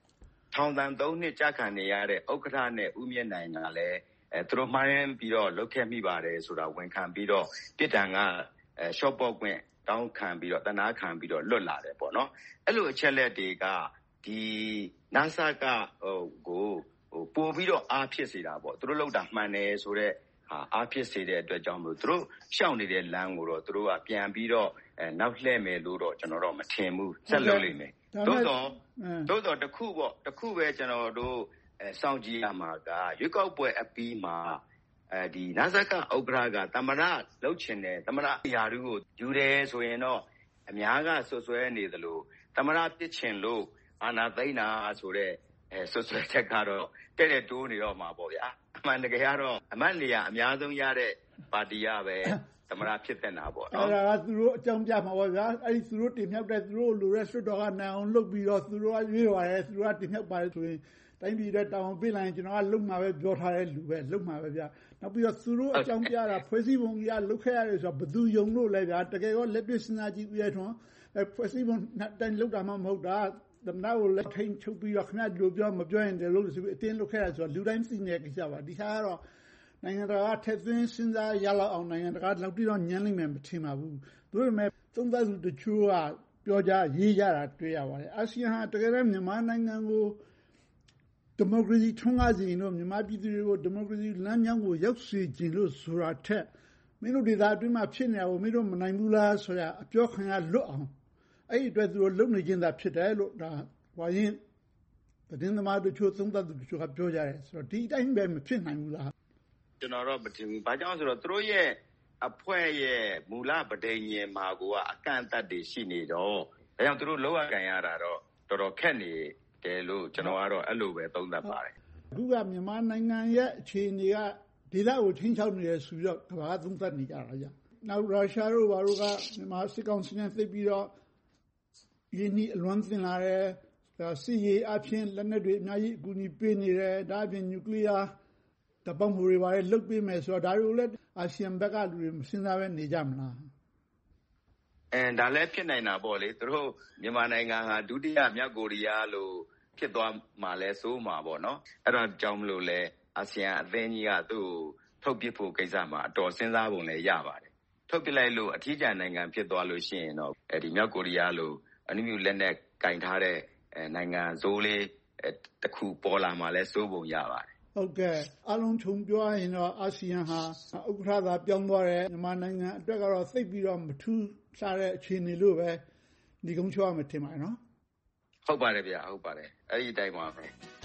ထောင်ဒဏ်သုံးနှစ်ကျခံနေရတဲ့ဥက္ကဋ္ဌနဲ့ဦးမြင့်နိုင်ကလည်းအဲသူတို့မှားယွင်းပြီးတော့လုပ်ခဲ့မိပါတယ်ဆိုတာဝန်ခံပြီးတော့ပြစ်ဒဏ်ကအဲရှော့ပေါ့ခွင့်တောင်းခံပြီးတော့တနာခံပြီးတော့လွတ်လာတယ်ပေါ့နော်အဲ့လိုအချက်လက်တွေကဒီနာဆာကဟိုကိုဟိုပို့ပြီးတော့အားဖြစ်စေတာပေါ့သူတို့လောက်တာမှန်တယ်ဆိုတော့ဟာအားဖြစ်စေတဲ့အတွက်ကြောင့်မလို့သူတို့ရှောင်နေတဲ့လမ်းကိုတော့သူတို့ကပြန်ပြီးတော့အဲနောက်လှည့်မယ်လို့တော့ကျွန်တော်တော့မထင်ဘူးဆက်လုပ်လိမ့်မယ်သို့တော့သို့တော့တခုပေါ့တခုပဲကျွန်တော်တို့အဲစောင့်ကြည့်ရမှာကရွေးကောက်ပွဲအပြီးမှာအဲဒီနာဇကဥက္ကဋ္ဌကသမရလှုပ်ချင်တယ်သမရယာရုကိုယူတယ်ဆိုရင်တော့အများကဆွဆွဲနေသလိုသမရပြစ်ချင်လို့အာနာသိန်းတာဆိုတဲ့အဲဆွဆွဲချက်ကတော့တဲ့တဲ့တိုးနေတော့မှာပေါ့ဗျာအမှန်တကယ်ကတော့အမတ်နေရအများဆုံးရတဲ့ပါတီကပဲသမရဖြစ်တဲ့နာပေါ့နော်အဲ့ဒါကသူတို့အကြောင်းပြမှာပေါ့ဗျာအဲ့ဒီသူတို့တင်မြှောက်တဲ့သူတို့လူရဲဆွတ်တော်ကနိုင်အောင်လုပ်ပြီးတော့သူတို့ကရွေးပါတယ်သူတို့ကတင်မြှောက်ပါတယ်ဆိုရင်တိုင်းပြည်တဲ့တောင်းပေးလိုက်ရင်ကျွန်တော်ကလုံမှာပဲပြောထားတဲ့လူပဲလုံမှာပဲဗျာနောက်ပြီးတော့သူတို့အကြောင်းပြတာဖွဲ့စည်းပုံကြီးကလုတ်ခဲ့ရတယ်ဆိုတော့ဘယ်သူယုံလို့လဲဗျာတကယ်တော့လက်တွေ့စဉ်းစားကြည့်ဦးရထွန်းဖွဲ့စည်းပုံတိုင်းလုတ်တာမှမဟုတ်တာသမ္မတကိုလက်ထိန်ချုပ်ပြီးတော့ခင်ဗျာဒီလိုပြောမပြောရင်တယ်လို့ဆိုပြီးအတင်းလုတ်ခဲ့ရဆိုတော့လူတိုင်းသိနေတဲ့ကိစ္စပါဒီခါကတော့နိုင်ငံတကာထက်သွင်းစဉ်းစားရလောက်အောင်နိုင်ငံတကာလောက်ပြီးတော့ညှမ်းလိမ့်မယ်မထင်ပါဘူးဒါပေမဲ့သုံးသပ်သူတချို့ကပြောကြရေးကြတာတွေ့ရပါတယ်အာဆီယံဟာတကယ်တော့မြန်မာနိုင်ငံကိုဒီမိုကရေစီထွန်းကားစေရင်တော့မြန်မာပြည်သူတွေကိုဒီမိုကရေစီလမ်းကြောင်းကိုရောက်စေခြင်းလို့ဆိုတာထက်မင်းတို့ဒေသအတွင်းမှာဖြစ်နေတာကိုမင်းတို့မနိုင်ဘူးလားဆိုတာအပြောခံရလွတ်အောင်အဲ့ဒီအတွက်သူတို့လုံနေခြင်းသာဖြစ်တယ်လို့ဒါဝါရင်သတင်းသမားတို့ချို့သုံးသပ်သူတို့ချို့ကပြောကြတယ်ဆိုတော့ဒီအတိုင်းပဲမဖြစ်နိုင်ဘူးလားကျွန်တော်တော့မတင်ဘူးဘာကြောင့်ဆိုတော့သူတို့ရဲ့အဖွဲ့ရဲ့မူလပဋိညာဉ်မှာကအကန့်အသတ်တွေရှိနေတော့ဒါကြောင့်သူတို့လောက်ရကန်ရတာတော့တော်တော်ခက်နေတယ်လို့ကျွန်တော်ကတော့အဲ့လိုပဲသုံးသပ်ပါတယ်အခုကမြန်မာနိုင်ငံရဲ့အခြေအနေကဒေသကိုထိန်းချုပ်နေရဆိုပြီးတော့ကမ္ဘာသုံးသပ်နေကြတာကြာနောက်ရုရှားတို့ဘာလို့ကမြန်မာစစ်ကောင်စီနဲ့သိပြီးတော့ယင်းဒီအလွန်သင်လာတဲ့စစ်ရေးအဖြစ်လက်နက်တွေအများကြီးအကူအညီပေးနေတယ်ဒါအပြင်နျူကလ িয়ার တပေါင်းမှုတွေပါလေလုတ်ပေးမယ်ဆိုတော့ဒါတွေကိုလည်းအာဆီယံဘက်ကလူတွေမစဉ်းစားပဲနေကြမလားအဲဒါလည်းဖြစ်နိုင်တာပေါ့လေသူတို့မြန်မာနိုင်ငံဟာဒုတိယမြောက်ကိုရီးယားလို့ဖြစ်သွားမှာလဲစိုးမှာပေါ့နော်အဲ့တော့ကြောင်းမလို့လဲအာဆီယံအသင်းကြီးကသူ့ထုတ်ပစ်ဖို့ကိစ္စမှာအတော်စဉ်းစားပုံလည်းရပါတယ်ထုတ်ပစ်လိုက်လို့အထီးကျန်နိုင်ငံဖြစ်သွားလို့ရှိရင်တော့အဲဒီမြောက်ကိုရီးယားလို့အနုမြူလက်နက်ကင်ထားတဲ့နိုင်ငံဇိုးလေးတစ်ခုပေါ်လာမှာလဲစိုးပုံရပါတယ်ဟုတ်ကဲ့အလုံးခြုံပြောရင်တော့အာဆီယံဟာဥက္ကဋ္ဌသာပြောင်းသွားတယ်မြန်မာနိုင်ငံအတွက်ကတော့သိပ်ပြီးတော့မထူးခြားတဲ့အခြေအနေလို့ပဲဒီကုန်းချောရမယ်ထင်ပါတယ်နော်ဟုတ်ပါတယ်ဗျာဟုတ်ပါတယ်အဲ့ဒီအတိုင်းပါပဲ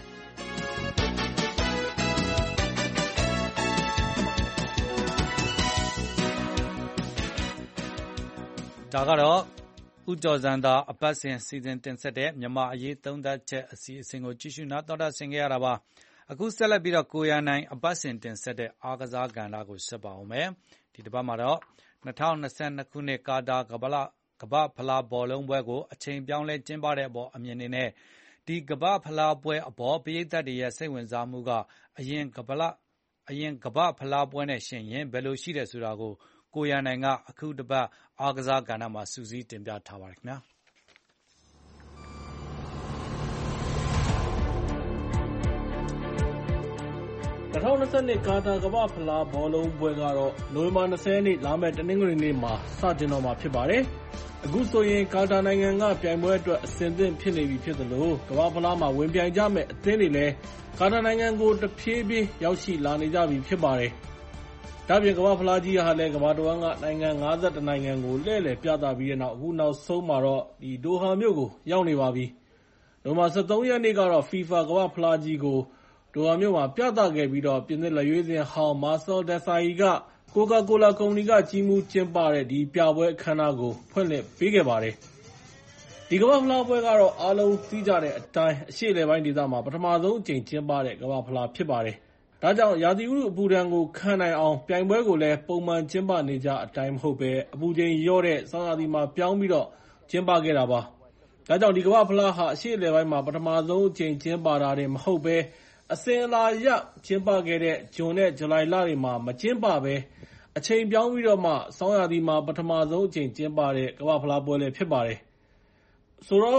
ဒါကတော့ဦးကျော်ဇံသာအပတ်စဉ်စီစဉ်တင်ဆက်တဲ့မြန်မာအရေးသုံးသပ်ချက်အစီအစဉ်ကိုကြည့်ရှုနားတော်တာဆင်ခဲ့ရတာပါအခုဆက်လက်ပြီးတော့ကိုရနိုင်အပတ်စဉ်တင်ဆက်တဲ့အားကစားကဏ္ဍကိုဆက်ပါအောင်မယ်ဒီတစ်ပတ်မှာတော့၂၀၂၂ခုနှစ်ကာတာကမ္ဘာကမ္ဘာဖလားဘောလုံးပွဲကိုအချိန်ပြောင်းလဲကျင်းပတဲ့အပေါ်အမြင်တွေနဲ့ဒီကမ္ဘာဖလားပွဲအပေါ်ပရိသတ်တွေရဲ့စိတ်ဝင်စားမှုကအရင်ကမ္ဘာအရင်ကမ္ဘာဖလားပွဲနဲ့ရှင်ရင်ဘယ်လိုရှိတယ်ဆိုတာကိုကိုရနိုင်ကအခုတစ်ပတ်အားကစားကဏ္ဍမှာစူးစီးတင်ပြထားပါတယ်ခင်ဗျာ၂၀၂၂ကာတာကမ္ဘာဖလားဘောလုံးပွဲကတော့နိုဝင်ဘာ၂၀ရက်နေ့လာမယ့်တနင်္ဂနွေနေ့မှာစတင်တော့မှာဖြစ်ပါတယ်။အခုဆိုရင်ကာတာနိုင်ငံကပြိုင်ပွဲအတွက်အဆင်သင့်ဖြစ်နေပြီဖြစ်သလိုကမ္ဘာဖလားမှာဝင်ပြိုင်ကြမယ့်အသင်းတွေလည်းကာတာနိုင်ငံကိုတဖြည်းဖြည်းရောက်ရှိလာနေကြပြီဖြစ်ပါတယ်။ဒါ့အပြင်ကမ္ဘာဖလားကြီးဟာလည်းကမ္ဘာတဝန်းကနိုင်ငံ၅၁နိုင်ငံကိုလှည့်လည်ပြသပြီးတဲ့နောက်အခုနောက်ဆုံးမှာတော့ဒီဒိုဟာမြို့ကိုရောက်နေပါပြီ။နိုဝင်ဘာ၁၃ရက်နေ့ကတော့ FIFA ကမ္ဘာဖလားကြီးကိုဒိုဟာမြို့မှာပြသခဲ့ပြီးတော့ပြင်သစ်လက်ရွေးစင်ဟောင်းမာဆယ်ဒက်ဆာရီကကိုကာကိုလာကုမ္ပဏီကကြီးမှူးကျင်းပတဲ့ဒီပြပွဲအခမ်းအနားကိုဖွင့်လှစ်ပေးခဲ့ပါတယ်။ဒီကမ္ဘာဖလားပွဲကတော့အားလုံးသိကြတဲ့အတိုင်းအရှေ့အလယ်ပိုင်းဒေသမှာပထမဆုံးအကြိမ်ကျင်းပတဲ့ကမ္ဘာဖလားဖြစ်ပါတယ်။ဒါကြောင့်ရာသီဥတုအပူဒဏ်ကိုခံနိုင်အောင်ပြိုင်ပွဲကိုလည်းပုံမှန်ကျင်းပနေကြအတိုင်းမဟုတ်ဘဲအပူချိန်လျော့တဲ့ဆောင်းရာသီမှာပြောင်းပြီးတော့ကျင်းပခဲ့တာပါ။ဒါကြောင့်ဒီကမ္ဘာဖလားဟာအရှေ့အလယ်ပိုင်းမှာပထမဆုံးအကြိမ်ကျင်းပတာတင်မဟုတ်ဘဲအစဉ်အလာအရကျင်းပခဲ့တဲ့ဇွန်နဲ့ဇူလိုင်လတွေမှာမကျင်းပဘဲအချိန်ပြောင်းပြီးတော့မှဆောင်းရာသီမှာပထမဆုံးအကြိမ်ကျင်းပတဲ့ကမ္ဘာဖလားပွဲလည်းဖြစ်ပါတယ်။ဆိုတော့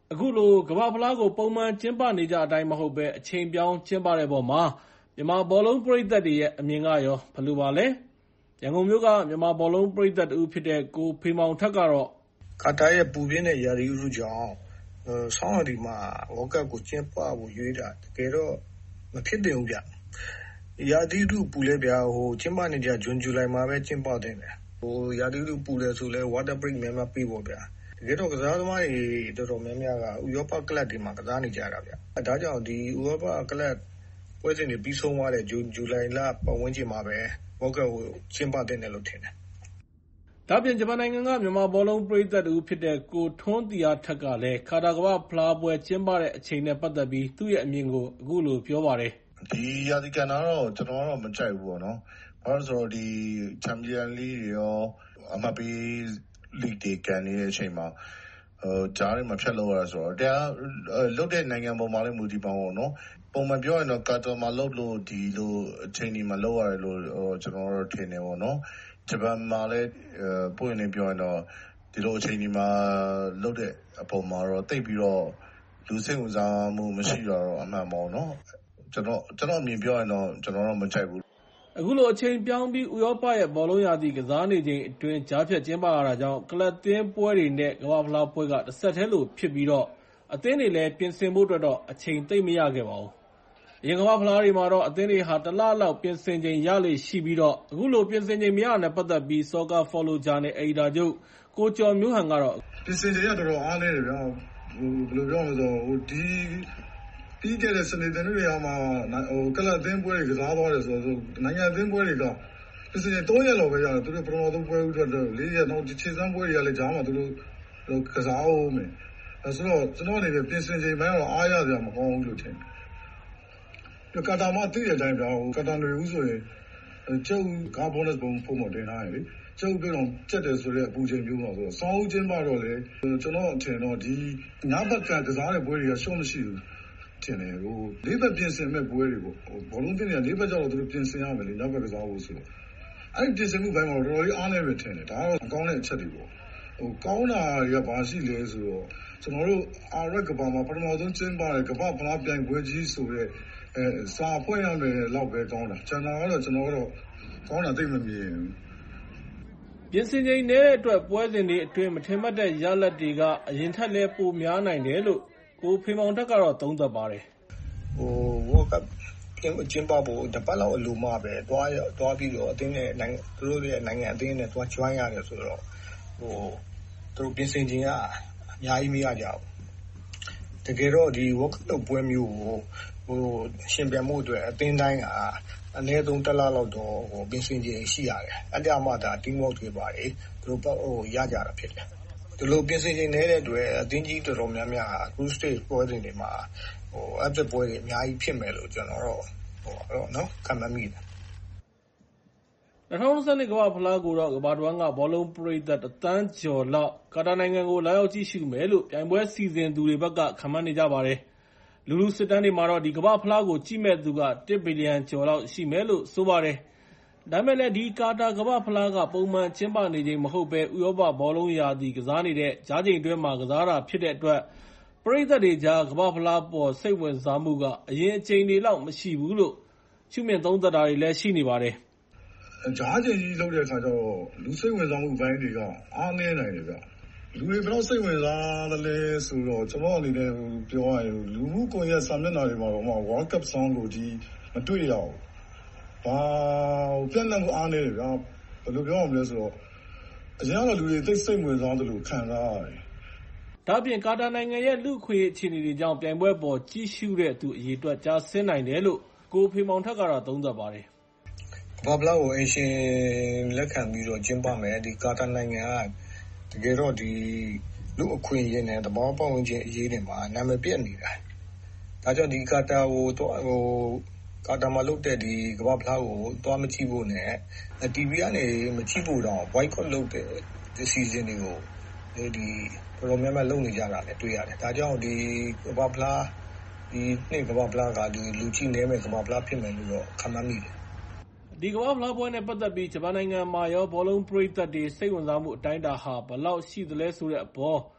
အခုလိုကမ္ဘာ့ဖလားကိုပုံမှန်ကျင်းပနေကြအတိုင်းမဟုတ်ဘဲအချိန်ပြောင်းကျင်းပတဲ့အပေါ်မှာမြန်မာဘောလုံးပရိသတ်တွေရဲ့အမြင်ကရောဘယ်လိုပါလဲ။ရန်ကုန်မြို့ကမြန်မာဘောလုံးပရိသတ်တဦးဖြစ်တဲ့ကိုဖေမောင်ထက်ကတော့ကာတာရဲ့ပူပြင်းတဲ့ရာသီဥတုကြောင့်ဆောင်းရာသီမှာဝေါ်ကပ်ကိုကျင်းပဖို့ရွေးတာတကယ်တော့မဖြစ်သင့်ဘူးဗျ။ရာသီဥတုပူလဲဗျာဟိုကျင်းပနေကြဇွန်ဇူလိုင်မှာပဲကျင်းပတဲ့တယ်။ဟိုရာသီဥတုပူလဲဆိုလဲ water break များများပေးဖို့ဗျာ။တကယ်တော့ကစားသမားတွေတော်တော်များများကဥရောပကလပ်တွေမှာကစားနေကြတာဗျ။အဲဒါကြောင့်ဒီဥရောပကလပ်ပွဲစဉ်တွေပြီးဆုံးသွားတဲ့ဇွန်ဇူလိုင်လပတ်ဝန်းကျင်မှာပဲဝေါ်ကပ်ကိုကျင်းပတဲ့တယ်လို့ထင်တယ်။ဒါပြင်ဂျပန်နိုင်ငံကမြန်မာဘောလုံးပရိသတ်တူဖြစ်တဲ့ကိုထွန်းတီအားထက်ကလည်းကာတာကမ္ဘာ့ဖလားပွဲကျင်းပတဲ့အချိန်နဲ့ပတ်သက်ပြီးသူ့ရဲ့အမြင်ကိုအခုလိုပြောပါတယ်။ဒီရာသီကဏ္ဍတော့ကျွန်တော်ကတော့မကြိုက်ဘူးပေါ့နော်။ဘာလို့ဆိုတော့ဒီချန်ပီယံလိတွေရောအမပီလိတွေကန်နေတဲ့အချိန်မှာဟိုကြားထဲမှာဖြတ်လို့ရတာဆိုတော့တရားလုတ်တဲ့နိုင်ငံပေါ်မှာလည်းမူတည်ပါတော့နော်။ပုံမှန်ပြောရင်တော့ကာတာမှာလုတ်လို့ဒီလိုအချိန်ဒီမှာလုတ်ရတယ်လို့ကျွန်တော်တို့ထင်နေပေါ့နော်။ဂျပန်မှာလည်းပွင့်နေပြောရင်တော့ဒီလိုအချိန်ဒီမှာလုတ်တဲ့အပေါ်မှာတော့တိတ်ပြီးတော့လူစိတ်ဝင်စားမှုမရှိတော့အမှန်ပေါ့နော်။ကျွန်တော်ကျွန်တော်အမြင်ပြောရင်တော့ကျွန်တော်တော့မကြိုက်ဘူးအခုလိုအချိန်ပြောင်းပြီးဥရောပရဲ့ဘောလုံးရာသီကစားနေချိန်အတွင်းကြားဖြတ်ကျင်းပရတာကြောင့်ကလပ်သင်းပွဲတွေနဲ့ကမ္ဘာ့ဖလားပွဲကတစ်ဆက်တည်းလိုဖြစ်ပြီးတော့အသင်းတွေလည်းပြင်ဆင်ဖို့အတွက်တော့အချိန်သိပ်မရခဲ့ပါဘူးအရင်ကမ္ဘာ့ဖလားတွေမှာတော့အသင်းတွေဟာတစ်လလောက်ပြင်ဆင်ချိန်ရလေရှိပြီးတော့အခုလိုပြင်ဆင်ချိန်မရတဲ့ပတ်သက်ပြီး Soccer Follow ဂျာနယ်အယ်ဒီတာချုပ်ကိုကျော်မျိုးဟန်ကတော့ပြင်ဆင်ချိန်ကတော်တော်အားနည်းတယ်ဗျာဟိုဘယ်လိုပြောမလဲဆိုဟိုဒီပြီးခဲ့တဲ့စနေတနေ့တွေမှာဟိုကလပ်သင်းပွဲတွေကစားသွားတယ်ဆိုတော့နိုင်ငံသင်းပွဲတွေကပြင်ဆင်ချိန်သုံးရက်လောက်ပဲရတယ်သူတို့ပထမဆုံးပွဲဥထွက်တော့လေးရက်နောက်ခြေစမ်းပွဲတွေကလည်းကြားမှာသူတို့ကစားအောင်မယ်အဲဆိုတော့ကျွန်တော်အနေနဲ့ပြင်ဆင်ချိန်ပိုင်းတော့အားရစရာမကောင်းဘူးလို့ထင်တယ်ကာတာမှာတည်တဲ့အတိုင်းဗျာဟိုကာတာတွေဦးဆိုရင်ကျုပ်ကာဘောနက်ဘုံပုံမတင်ထားရလေကျုပ်ကတော့ချက်တယ်ဆိုတဲ့အပူချိန်မျိုးမှာဆိုတော့စောင်းဦးချင်းမှတော့လေကျွန်တော်အထင်တော့ဒီညဘက်ကကစားတဲ့ပွဲတွေကရှုံးမရှိဘူးထင်တယ်ဟိုလေးဘက်ပြင်ဆင်မဲ့ပွဲတွေပေါ့ဟိုဘောလုံးတင်တွေကလေးဘက်ကျတော့သူတို့ပြင်ဆင်ရမယ်လေနောက်ဘက်ကစားဖို့ဆိုတော့အဲ့ဒီပြင်ဆင်မှုဘက်မှာတော့တော်တော်ကြီးအားနည်းပဲထင်တယ်ဒါကတော့အကောင်းတဲ့အချက်တွေပေါ့ဟိုကောင်းတာတွေကဘာရှိလဲဆိုတော့ကျွန်တော်တို့အာရက်ကဘာမှာပထမဆုံးကျင်းပတဲ့ကမ္ဘာဖလားပြိုင်ပွဲကြီးဆိုတဲ့အဲစာဖွဲ့ရမယ်လောက်ပဲကောင်းတာကျွန်တော်ကတော့ကျွန်တော်ကတော့ကောင်းတာသိမမြင်ဘူးပြင်ဆင်ချိန်နေတဲ့အတွက်ပွဲစဉ်တွေအတွင်းမထင်မှတ်တဲ့ရလဒ်တွေကအရင်ထက်လည်းပိုများနိုင်တယ်လို့ကိုဖေမောင်တက်ကတော့သုံးသပ်ပါတယ်ဟိုဝေါ်ကပ်ကျင်းပဖို့တပတ်လောက်အလိုမှပဲတွားတွားပြီးတော့အတင်းနဲ့နိုင်ငံသူတို့ရဲ့နိုင်ငံအတင်းနဲ့တွား join ရတယ်ဆိုတော့ဟိုသူတို့ပြင်ဆင်ခြင်းကအများကြီးမရကြဘူးတကယ်တော့ဒီ world cup ပွဲမျိုးကိုဟိုရှင်ပြမှုအတွက်အတင်းတိုင်းကအနည်းဆုံးတစ်လလောက်တော့ဟိုပြင်ဆင်ခြင်းရှိရတယ်အဲ့ဒါမှဒါ team work တွေပါတယ်သူတို့ဟိုရကြတာဖြစ်တယ်ဒီလိုပြင်ဆင်ခြင်းနေတဲ့အတွက်အတင်းကြီးတော်တော်များများ group stage ပွဲတွေမှာဟို upset ပွဲတွေအများကြီးဖြစ်မယ်လို့ကျွန်တော်တော့ဟိုတော့နော်ခံမှန်းမိတယ်၂၀၂၂ကမ္ဘာ့ဖလားကိုတော့ကမ္ဘာတဝန်းကဘောလုံးပရိသတ်တစ်သန်းကျော်လောက်ကာတာနိုင်ငံကိုလာရောက်ကြည့်ရှုမယ်လို့ပြိုင်ပွဲစီစဉ်သူတွေဘက်ကခန့်မှန်းနေကြပါတယ်လူလူစစ်တမ်းတွေမှာတော့ဒီကမ္ဘာ့ဖလားကိုကြည့်မဲ့သူကတစ်ဘီလီယံကျော်လောက်ရှိမယ်လို့ဆိုပါတယ်ဒါပေမဲ့လည်းဒီကာတာကမ္ဘာ့ဖလားကပုံမှန်ကျင်းပနေချိန်မဟုတ်ဘဲဥရောပဘောလုံးရာသီကစားနေတဲ့ကြားချိန်တွင်းမှာကစားတာဖြစ်တဲ့အတွက်ပရိသတ်တွေကြားကမ္ဘာ့ဖလားပေါ်စိတ်ဝင်စားမှုကအရင်အချိန်တွေလောက်မရှိဘူးလို့ရှုမြင်သုံးသပ်တာတွေလည်းရှိနေပါတယ်ကြားချိန်ကြီးလုပ်တဲ့အခါကျတော့လူစိတ်ဝင်စားမှုဘိုင်းတွေကအားနည်းနိုင်တယ်ဗျလူတွေဘယ်တော့စိတ်ဝင်စားတယ်လဲဆိုတော့ကျွန်တော်အနေနဲ့ပြောရရင်လူမှုကွန်ရက်စာမျက်နှာတွေမှာတော့ World Cup Song ကိုဒီမတွေ့ရဘူးဘာပြန့်နှံ့မှုအားနည်းတယ်ဗျာဘယ်လိုပြောရမလဲဆိုတော့အရင်ကတော့လူတွေသိစိတ်ဝင်စားတယ်လို့ခံစားရတယ်ဒါပြင်ကာတာနိုင်ငံရဲ့လူခွေအခြေအနေတွေကြောင့်ပြိုင်ပွဲပေါ်ကြီးရှုတဲ့သူအရေးအတွက်ကြားဆင်းနိုင်တယ်လို့ကိုဖေမောင်ထက်ကတော့သုံးသပ်ပါတယ်ဘာဘလာကိုအရှင်လက်ခံပြီးတော့ကျင်းပမယ်ဒီကာတာနိုင်ငံကတကယ်တော့ဒီလူအခွင့်အရေးနဲ့တဘောပေါင်းခြင်းအရေးတွေမှာနာမည်ပြတ်နေတာဒါကြောင့်ဒီကာတာကိုတော့ဟိုကာတာမှာလုပ်တဲ့ဒီကမ္ဘာ့ဖလားကိုသွားမကြည့်ဖို့နဲ့ တီဗီ ကနေမကြည့်ဖို့တော့ boycott လုပ်တဲ့ decision တွေကိုဒီတော်တော်များများလုပ်နေကြတာလည်းတွေ့ရတယ်ဒါကြောင့်ဒီကမ္ဘာ့ဖလားဒီနှစ်ကမ္ဘာ့ဖလားကဒီလူကြည့်နေမဲ့ကမ္ဘာ့ဖလားဖြစ်မယ်လို့တော့ခန့်မှန်းမိတယ်ဒီကမ္ဘာ့ဖလားပွဲနဲ့ပတ်သက်ပြီးဂျပန်နိုင်ငံမှာရောဘောလုံးပရိသတ်တွေစိတ်ဝင်စားမှုအတိုင်းအတာဟာဘယ်လောက်ရှိသလဲဆိုတဲ့အပေါ်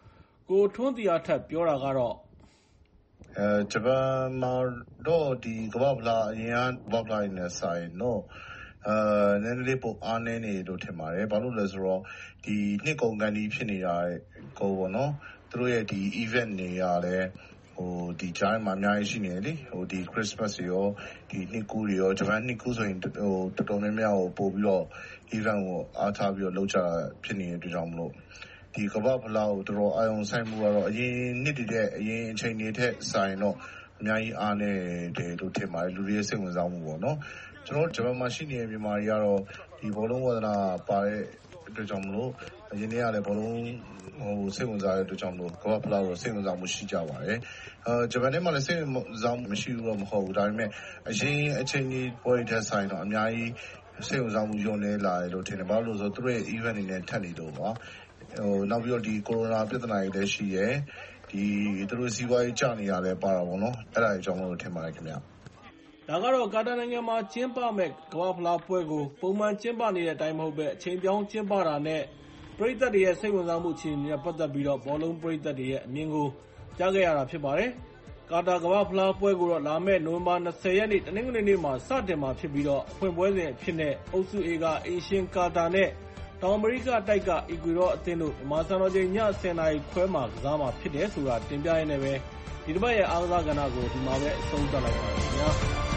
ကိုထွန်းသီဟထက်ပြောတာကတော့ဂျပန်မှာတော့ဒီကမ္ဘာ့ဖလားအရင်ကကမ္ဘာ့ဖလားနဲ့ဆိုင်တော့အဲနည်းနည်းလေးပိုအားနည်းနေလို့ထင်ပါတယ်ဘာလို့လဲဆိုတော့ဒီနှစ်ကုန်ကန်ဒီဖြစ်နေတာကိုပေါ့နော်သူတို့ရဲ့ဒီ event တွေရလဲဟိုဒီဂျိုင်းမှာအများကြီးရှိနေလေဟိုဒီ Christmas ရောဒီနှစ်ကူးတွေရောဂျပန်နှစ်ကူးဆိုရင်ဟိုတော်တော်များများကိုပို့ပြီးတော့ event ကိုအားထားပြီးတော့လုပ်ကြဖြစ်နေတဲ့အတွက်ကြောင့်မလို့ဒီကမ္ဘာ့ဖလားကိုတော်တော်အာရုံစိုက်မှုကတော့အရင်နှစ်တည်းတဲ့အရင်အချိန်တွေထက်ဆိုင်တော့အများကြီးအားနေတယ်လို့ထင်ပါတယ်လူတွေရဲ့စိတ်ဝင်စားမှုပေါ့နော်ကျွန်တော်ဂျပန်မှာရှိနေတဲ့မြန်မာတွေကတော့ဒီဘောလုံးဝါသနာပါတဲ့အတွက်ကြောင့်မလို့အရင်တည်းကလည်းဘောလုံးဟိုစိတ်ဝင်စားတဲ့အတွက်ကြောင့်မလို့ကမ္ဘာ့ဖလားကိုစိတ်ဝင်စားမှုရှိကြပါတယ်အဲဂျပန်ထဲမှာလည်းစိတ်ဝင်စားမှုမရှိဘူးတော့မဟုတ်ဘူးဒါပေမဲ့အရင်အချိန်ကြီးပွဲထက်ဆိုင်တော့အများကြီးစိတ်ဝင်စားမှုညွန့်နေလာတယ်လို့ထင်တယ်ဘာလို့လဲဆိုတော့သူတို့ရဲ့ event တွေနဲ့ထပ်နေတော့ပါဟိုနောက်ပြီးတော့ဒီကိုရိုနာပြဿနာတွေလည်းရှိရယ်ဒီသူတို့စီးပွားရေးကျနေရလဲပါတာပေါ့နော်အဲ့ဒါအကြောင်းလို့ထင်ပါတယ်ခင်ဗျာဒါကတော့ကာတာနိုင်ငံမှာကျင်းပမဲ့ကမ္ဘာ့ဖလားပွဲကိုပုံမှန်ကျင်းပနေတဲ့အတိုင်းမဟုတ်ပဲအချိန်ပြောင်းကျင်းပတာနဲ့ပရိသတ်တွေရဲ့စိတ်ဝင်စားမှုအခြေအနေနဲ့ပတ်သက်ပြီးတော့ဘောလုံးပရိသတ်တွေရဲ့အမြင်ကိုကြားခဲ့ရတာဖြစ်ပါတယ်ကာတာကမ္ဘာ့ဖလားပွဲကိုတော့လာမယ့်နိုဝင်ဘာ၂၀ရက်နေ့တနင်္ဂနွေနေ့မှာစတင်မှာဖြစ်ပြီးတော့အဖွင့်ပွဲစဉ်အဖြစ်နဲ့အုပ်စု A ကအေရှင်ကာတာနဲ့တောင်အမေရိကတိုက်က အီကွေဒေါအသင်းတို့မြန်မာစံတော်ချိန်ည၁၀နာရီခွဲမှာကစားမှာဖြစ်တယ်ဆိုတာတင်ပြရင်းနဲ့ပဲဒီတစ်ပတ်ရဲ့အားကစားကဏ္ဍကိုဒီမှာပဲအဆုံးသတ်လိုက်ပါမယ်ခင်ဗျာ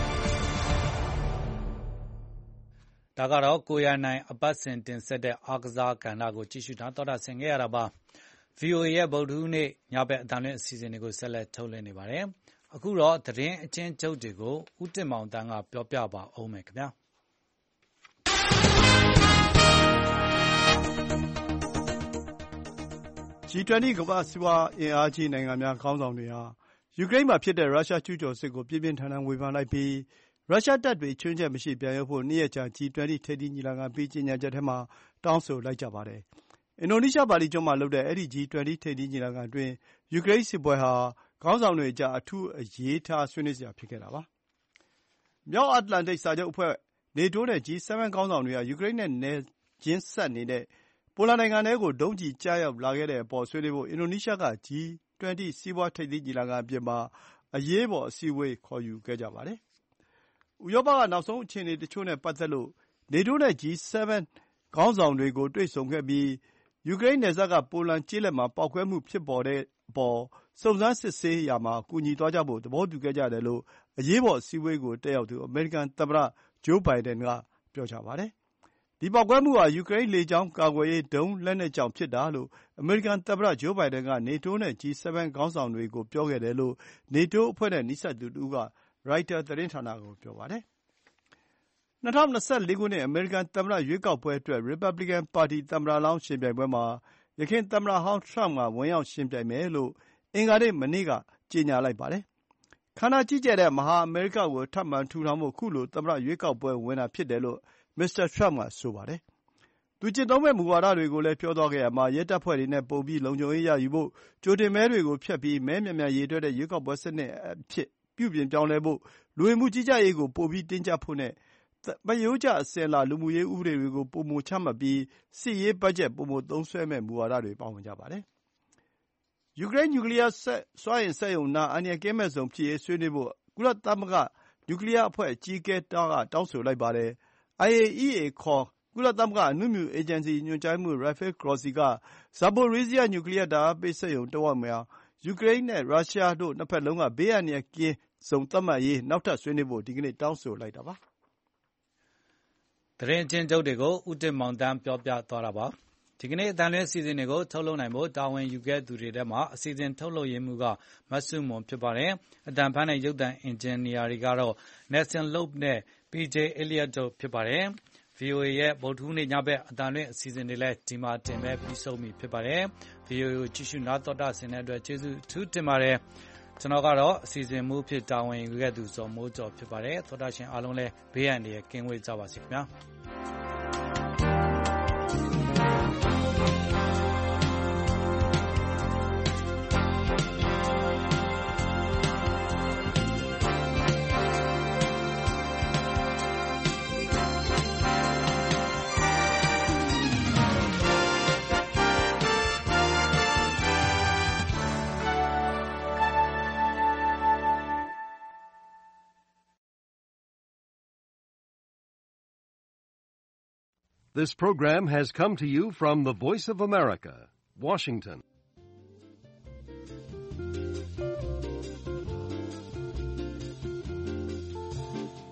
ဒါကတော့ကိုရနိုင်အပတ်စဉ်တင်ဆက်တဲ့အားကစားကဏ္ဍကိုကြည့်ရှုတာတော်တာဆင်ခဲ့ရတာပါ ဗွီအိုအေ ရဲ့ဗုဒ္ဓဟူးနေ့ညဘက်အတန်လွင့်အစီအစဉ်တွေကိုဆက်လက်ထုတ်လွှင့်နေပါတယ်အခုတော့သတင်းအချင်းချုပ်တွေကိုဦးတင်မောင်တန်းကပြောပြပါအောင်မယ်ခင်ဗျာဂျီ ၂၀ ကမ္ဘာ့စီးပွားအင်အားကြီးနိုင်ငံများခေါင်းဆောင်တွေဟာယူကရိန်းမှာဖြစ်တဲ့ရုရှားကျူးကျော်စစ်ကိုပြင်းပြင်းထန်ထန်ဝေဖန်လိုက်ပြီးရုရှားတပ်တွေခြွင်းချက်မရှိပြန်ရုပ်ဖို့နှစ်ရက်ကြာ ဂျီ ၂၀ ထိပ်သီးညီလာခံအပြီးကြေညာချက်ထဲမှာတောင်းဆိုလိုက်ကြပါတယ်။အင်ဒိုနီးရှားဘာလီကျွန်းမှာလုပ်တဲ့အဲဒီ ဂျီ ၂၀ ထိပ်သီးညီလာခံအတွင်းယူကရိန်းစစ်ပွဲဟာခေါင်းဆောင်တွေကြားအထူးအရေးထားဆွေးနွေးစရာဖြစ်ခဲ့တာပါ။မြောက်အတ္တလန်တိတ်စာချုပ်အဖွဲ့ နေတိုးနဲ့ ဂျီ ၇ ခေါင်းဆောင်တွေဟာယူကရိန်းနဲ့နယ်ချင်းစပ်နေတဲ့ပိုလန်နိုင်ငံထဲကိုဒုံးကျည်ကျရောက်လာခဲ့တဲ့အပေါ်ဆွေးနွေးဖို့အင်ဒိုနီးရှားက ဂျီ ၂၀ စီးပွားထိပ်သီးညီလာခံအပြင်မှာအရေးပေါ်အစည်းအဝေးခေါ်ယူခဲ့ကြပါတယ်။ဥရောပကနောက်ဆုံးအခြေအနေတချို့နဲ့ပတ်သက်လို့နေတိုးနဲ့ ဂျီ ၇ ခေါင်းဆောင်တွေကိုတွေ့ဆုံခဲ့ပြီးယူကရိန်းနယ်စပ်ကပိုလန်ကျေးလက်မှာပေါက်ကွဲမှုဖြစ်ပေါ်တဲ့အပေါ်စုံစမ်းစစ်ဆေးရာမှာကူညီသွားကြဖို့သဘောတူခဲ့ကြတယ်လို့အရေးပေါ်အစည်းအဝေးကိုတက်ရောက်သူအမေရိကန်သမ္မတဂျိုးဘိုင်ဒန်ကပြောကြားပါတယ်။ဒီပေါက်ကွဲမှုဟာယူကရိန်းလေကြောင်းကာကွယ်ရေးဒုံးလက်နက်ကြောင့်ဖြစ်တာလို့အမေရိကန်သမ္မတဂျိုးဘိုင်ဒန်ကနေတိုးနဲ့ ဂျီ ၇ ခေါင်းဆောင်တွေကိုပြောခဲ့တယ်လို့နေတိုးအဖွဲ့နဲ့နီးစပ်သူတဦးကရိုက်တာသတင်းဌာနကိုပြောပါတယ်။၂၀၂၄ ခုနှစ်အမေရိကန်သမ္မတရွေးကောက်ပွဲအတွက်ရီပတ်ဘလီကန်ပါတီသမ္မတလောင်းယှဉ်ပြိုင်ပွဲမှာယခင်သမ္မတဟောင်းထရမ့်ကဝင်ရောက်ယှဉ်ပြိုင်မယ်လို့အင်္ဂါနေ့မနေ့ကကြေညာလိုက်ပါတယ်။ခန္ဓာကြီးကျယ်တဲ့မဟာအမေရိကကိုထပ်မံထူထောင်ဖို့ခုလိုသမ္မတရွေးကောက်ပွဲဝင်တာဖြစ်တယ်လို့မစ္စတာထရမ့်ကဆိုပါတယ်။သူကျင့်သုံးမယ့်မူဝါဒတွေကိုလည်းပြောသွားခဲ့ရာမှာရဲတပ်ဖွဲ့တွေနဲ့ပိုပြီးလုံခြုံရေးရယူဖို့ကြိုတင်မဲတွေကိုဖျက်ပြီးမဲမြန်မြန်ရေတွက်တဲ့ရွေးကောက်ပွဲစနစ်အဖြစ်ပြုပြင်ပြောင်းလဲဖို့လူဝင်မှုကြီးကြပ်ရေးကိုပိုပြီးတင်းကျပ်ဖို့နဲ့သမားရိုးကျအစဉ်အလာလူမှုရေးဥပဒေတွေကိုပိုမိုချမှတ်ပြီးစစ်ရေးဘတ်ဂျက်ပိုမိုသုံးစွဲမယ့်မူဝါဒတွေပါဝင်ကြပါတယ်။ယူကရိန်းနျူကလီးယားစွမ်းအင်စက်ရုံနားအန္တရာယ်ကင်းမဲ့ဇုံဖြစ်ရေးဆွေးနွေးဖို့ကုလသမဂ္ဂနျူကလီးယားအဖွဲ့အကြီးအကဲကတောင်းဆိုလိုက်ပါတယ်။ အိုင် အေ အီး အေ ခေါ်ကုလသမဂ္ဂအနုမြူအေဂျင်စီညွှန်ကြားရေးမှူး Rafael Grossi က Zaporizhzhia နျူကလီးယားဓာတ်အားပေးစက်ရုံတဝိုက်မှာယူကရိန်းနဲ့ရုရှားတို့နှစ်ဘက်လုံးကဘေးအန္တရာယ်ကင်းဇုံသတ်မှတ်ရေးနောက်ထပ်ဆွေးနွေးဖို့ဒီကနေ့တောင်းဆိုလိုက်တာပါ။သတင်းအချင်းချုပ်တွေကိုဦးတင်မောင်တန်းပြောပြသွားတာပါ။ဒီကနေ့အတန်လွင့်အစီအစဉ်တွေကိုထုတ်လုပ်နိုင်ဖို့တာဝန်ယူခဲ့သူတွေထဲမှာအစီအစဉ်ထုတ်လုပ်ရေးမှူးကမတ်စုမွန်ဖြစ်ပါတယ်။အတန်ဖန်နဲ့ရုပ်သံအင်ဂျင်နီယာတွေကတော့ Nelson Lope နဲ့ ပီ ဂျေ Elliott တို့ဖြစ်ပါတယ်။ ဗွီအိုအေရဲ့ဗုဒ္ဓဟူးနေ့ညဘက်အတန်လွင့်အစီအစဉ်တွေလည်းဒီမှာတင်ပဲပြီးဆုံးပြီဖြစ်ပါတယ်။ ဗွီအိုအေကိုကြည့်ရှုနားတော်တာဆင်တဲ့အတွက်ကျေးဇူးအထူးတင်ပါတယ်။ကျွန်တော်ကတော့အစီအစဉ်မှူးဖြစ်တာဝန်ယူခဲ့သူဇော်မိုးကျော်ဖြစ်ပါတယ်။သောတာရှင်အားလုံးလည်းဘေးအန္တရာယ်ကင်းဝေးကြပါစေခင်ဗျာ။ This program has come to you from the Voice of America, Washington.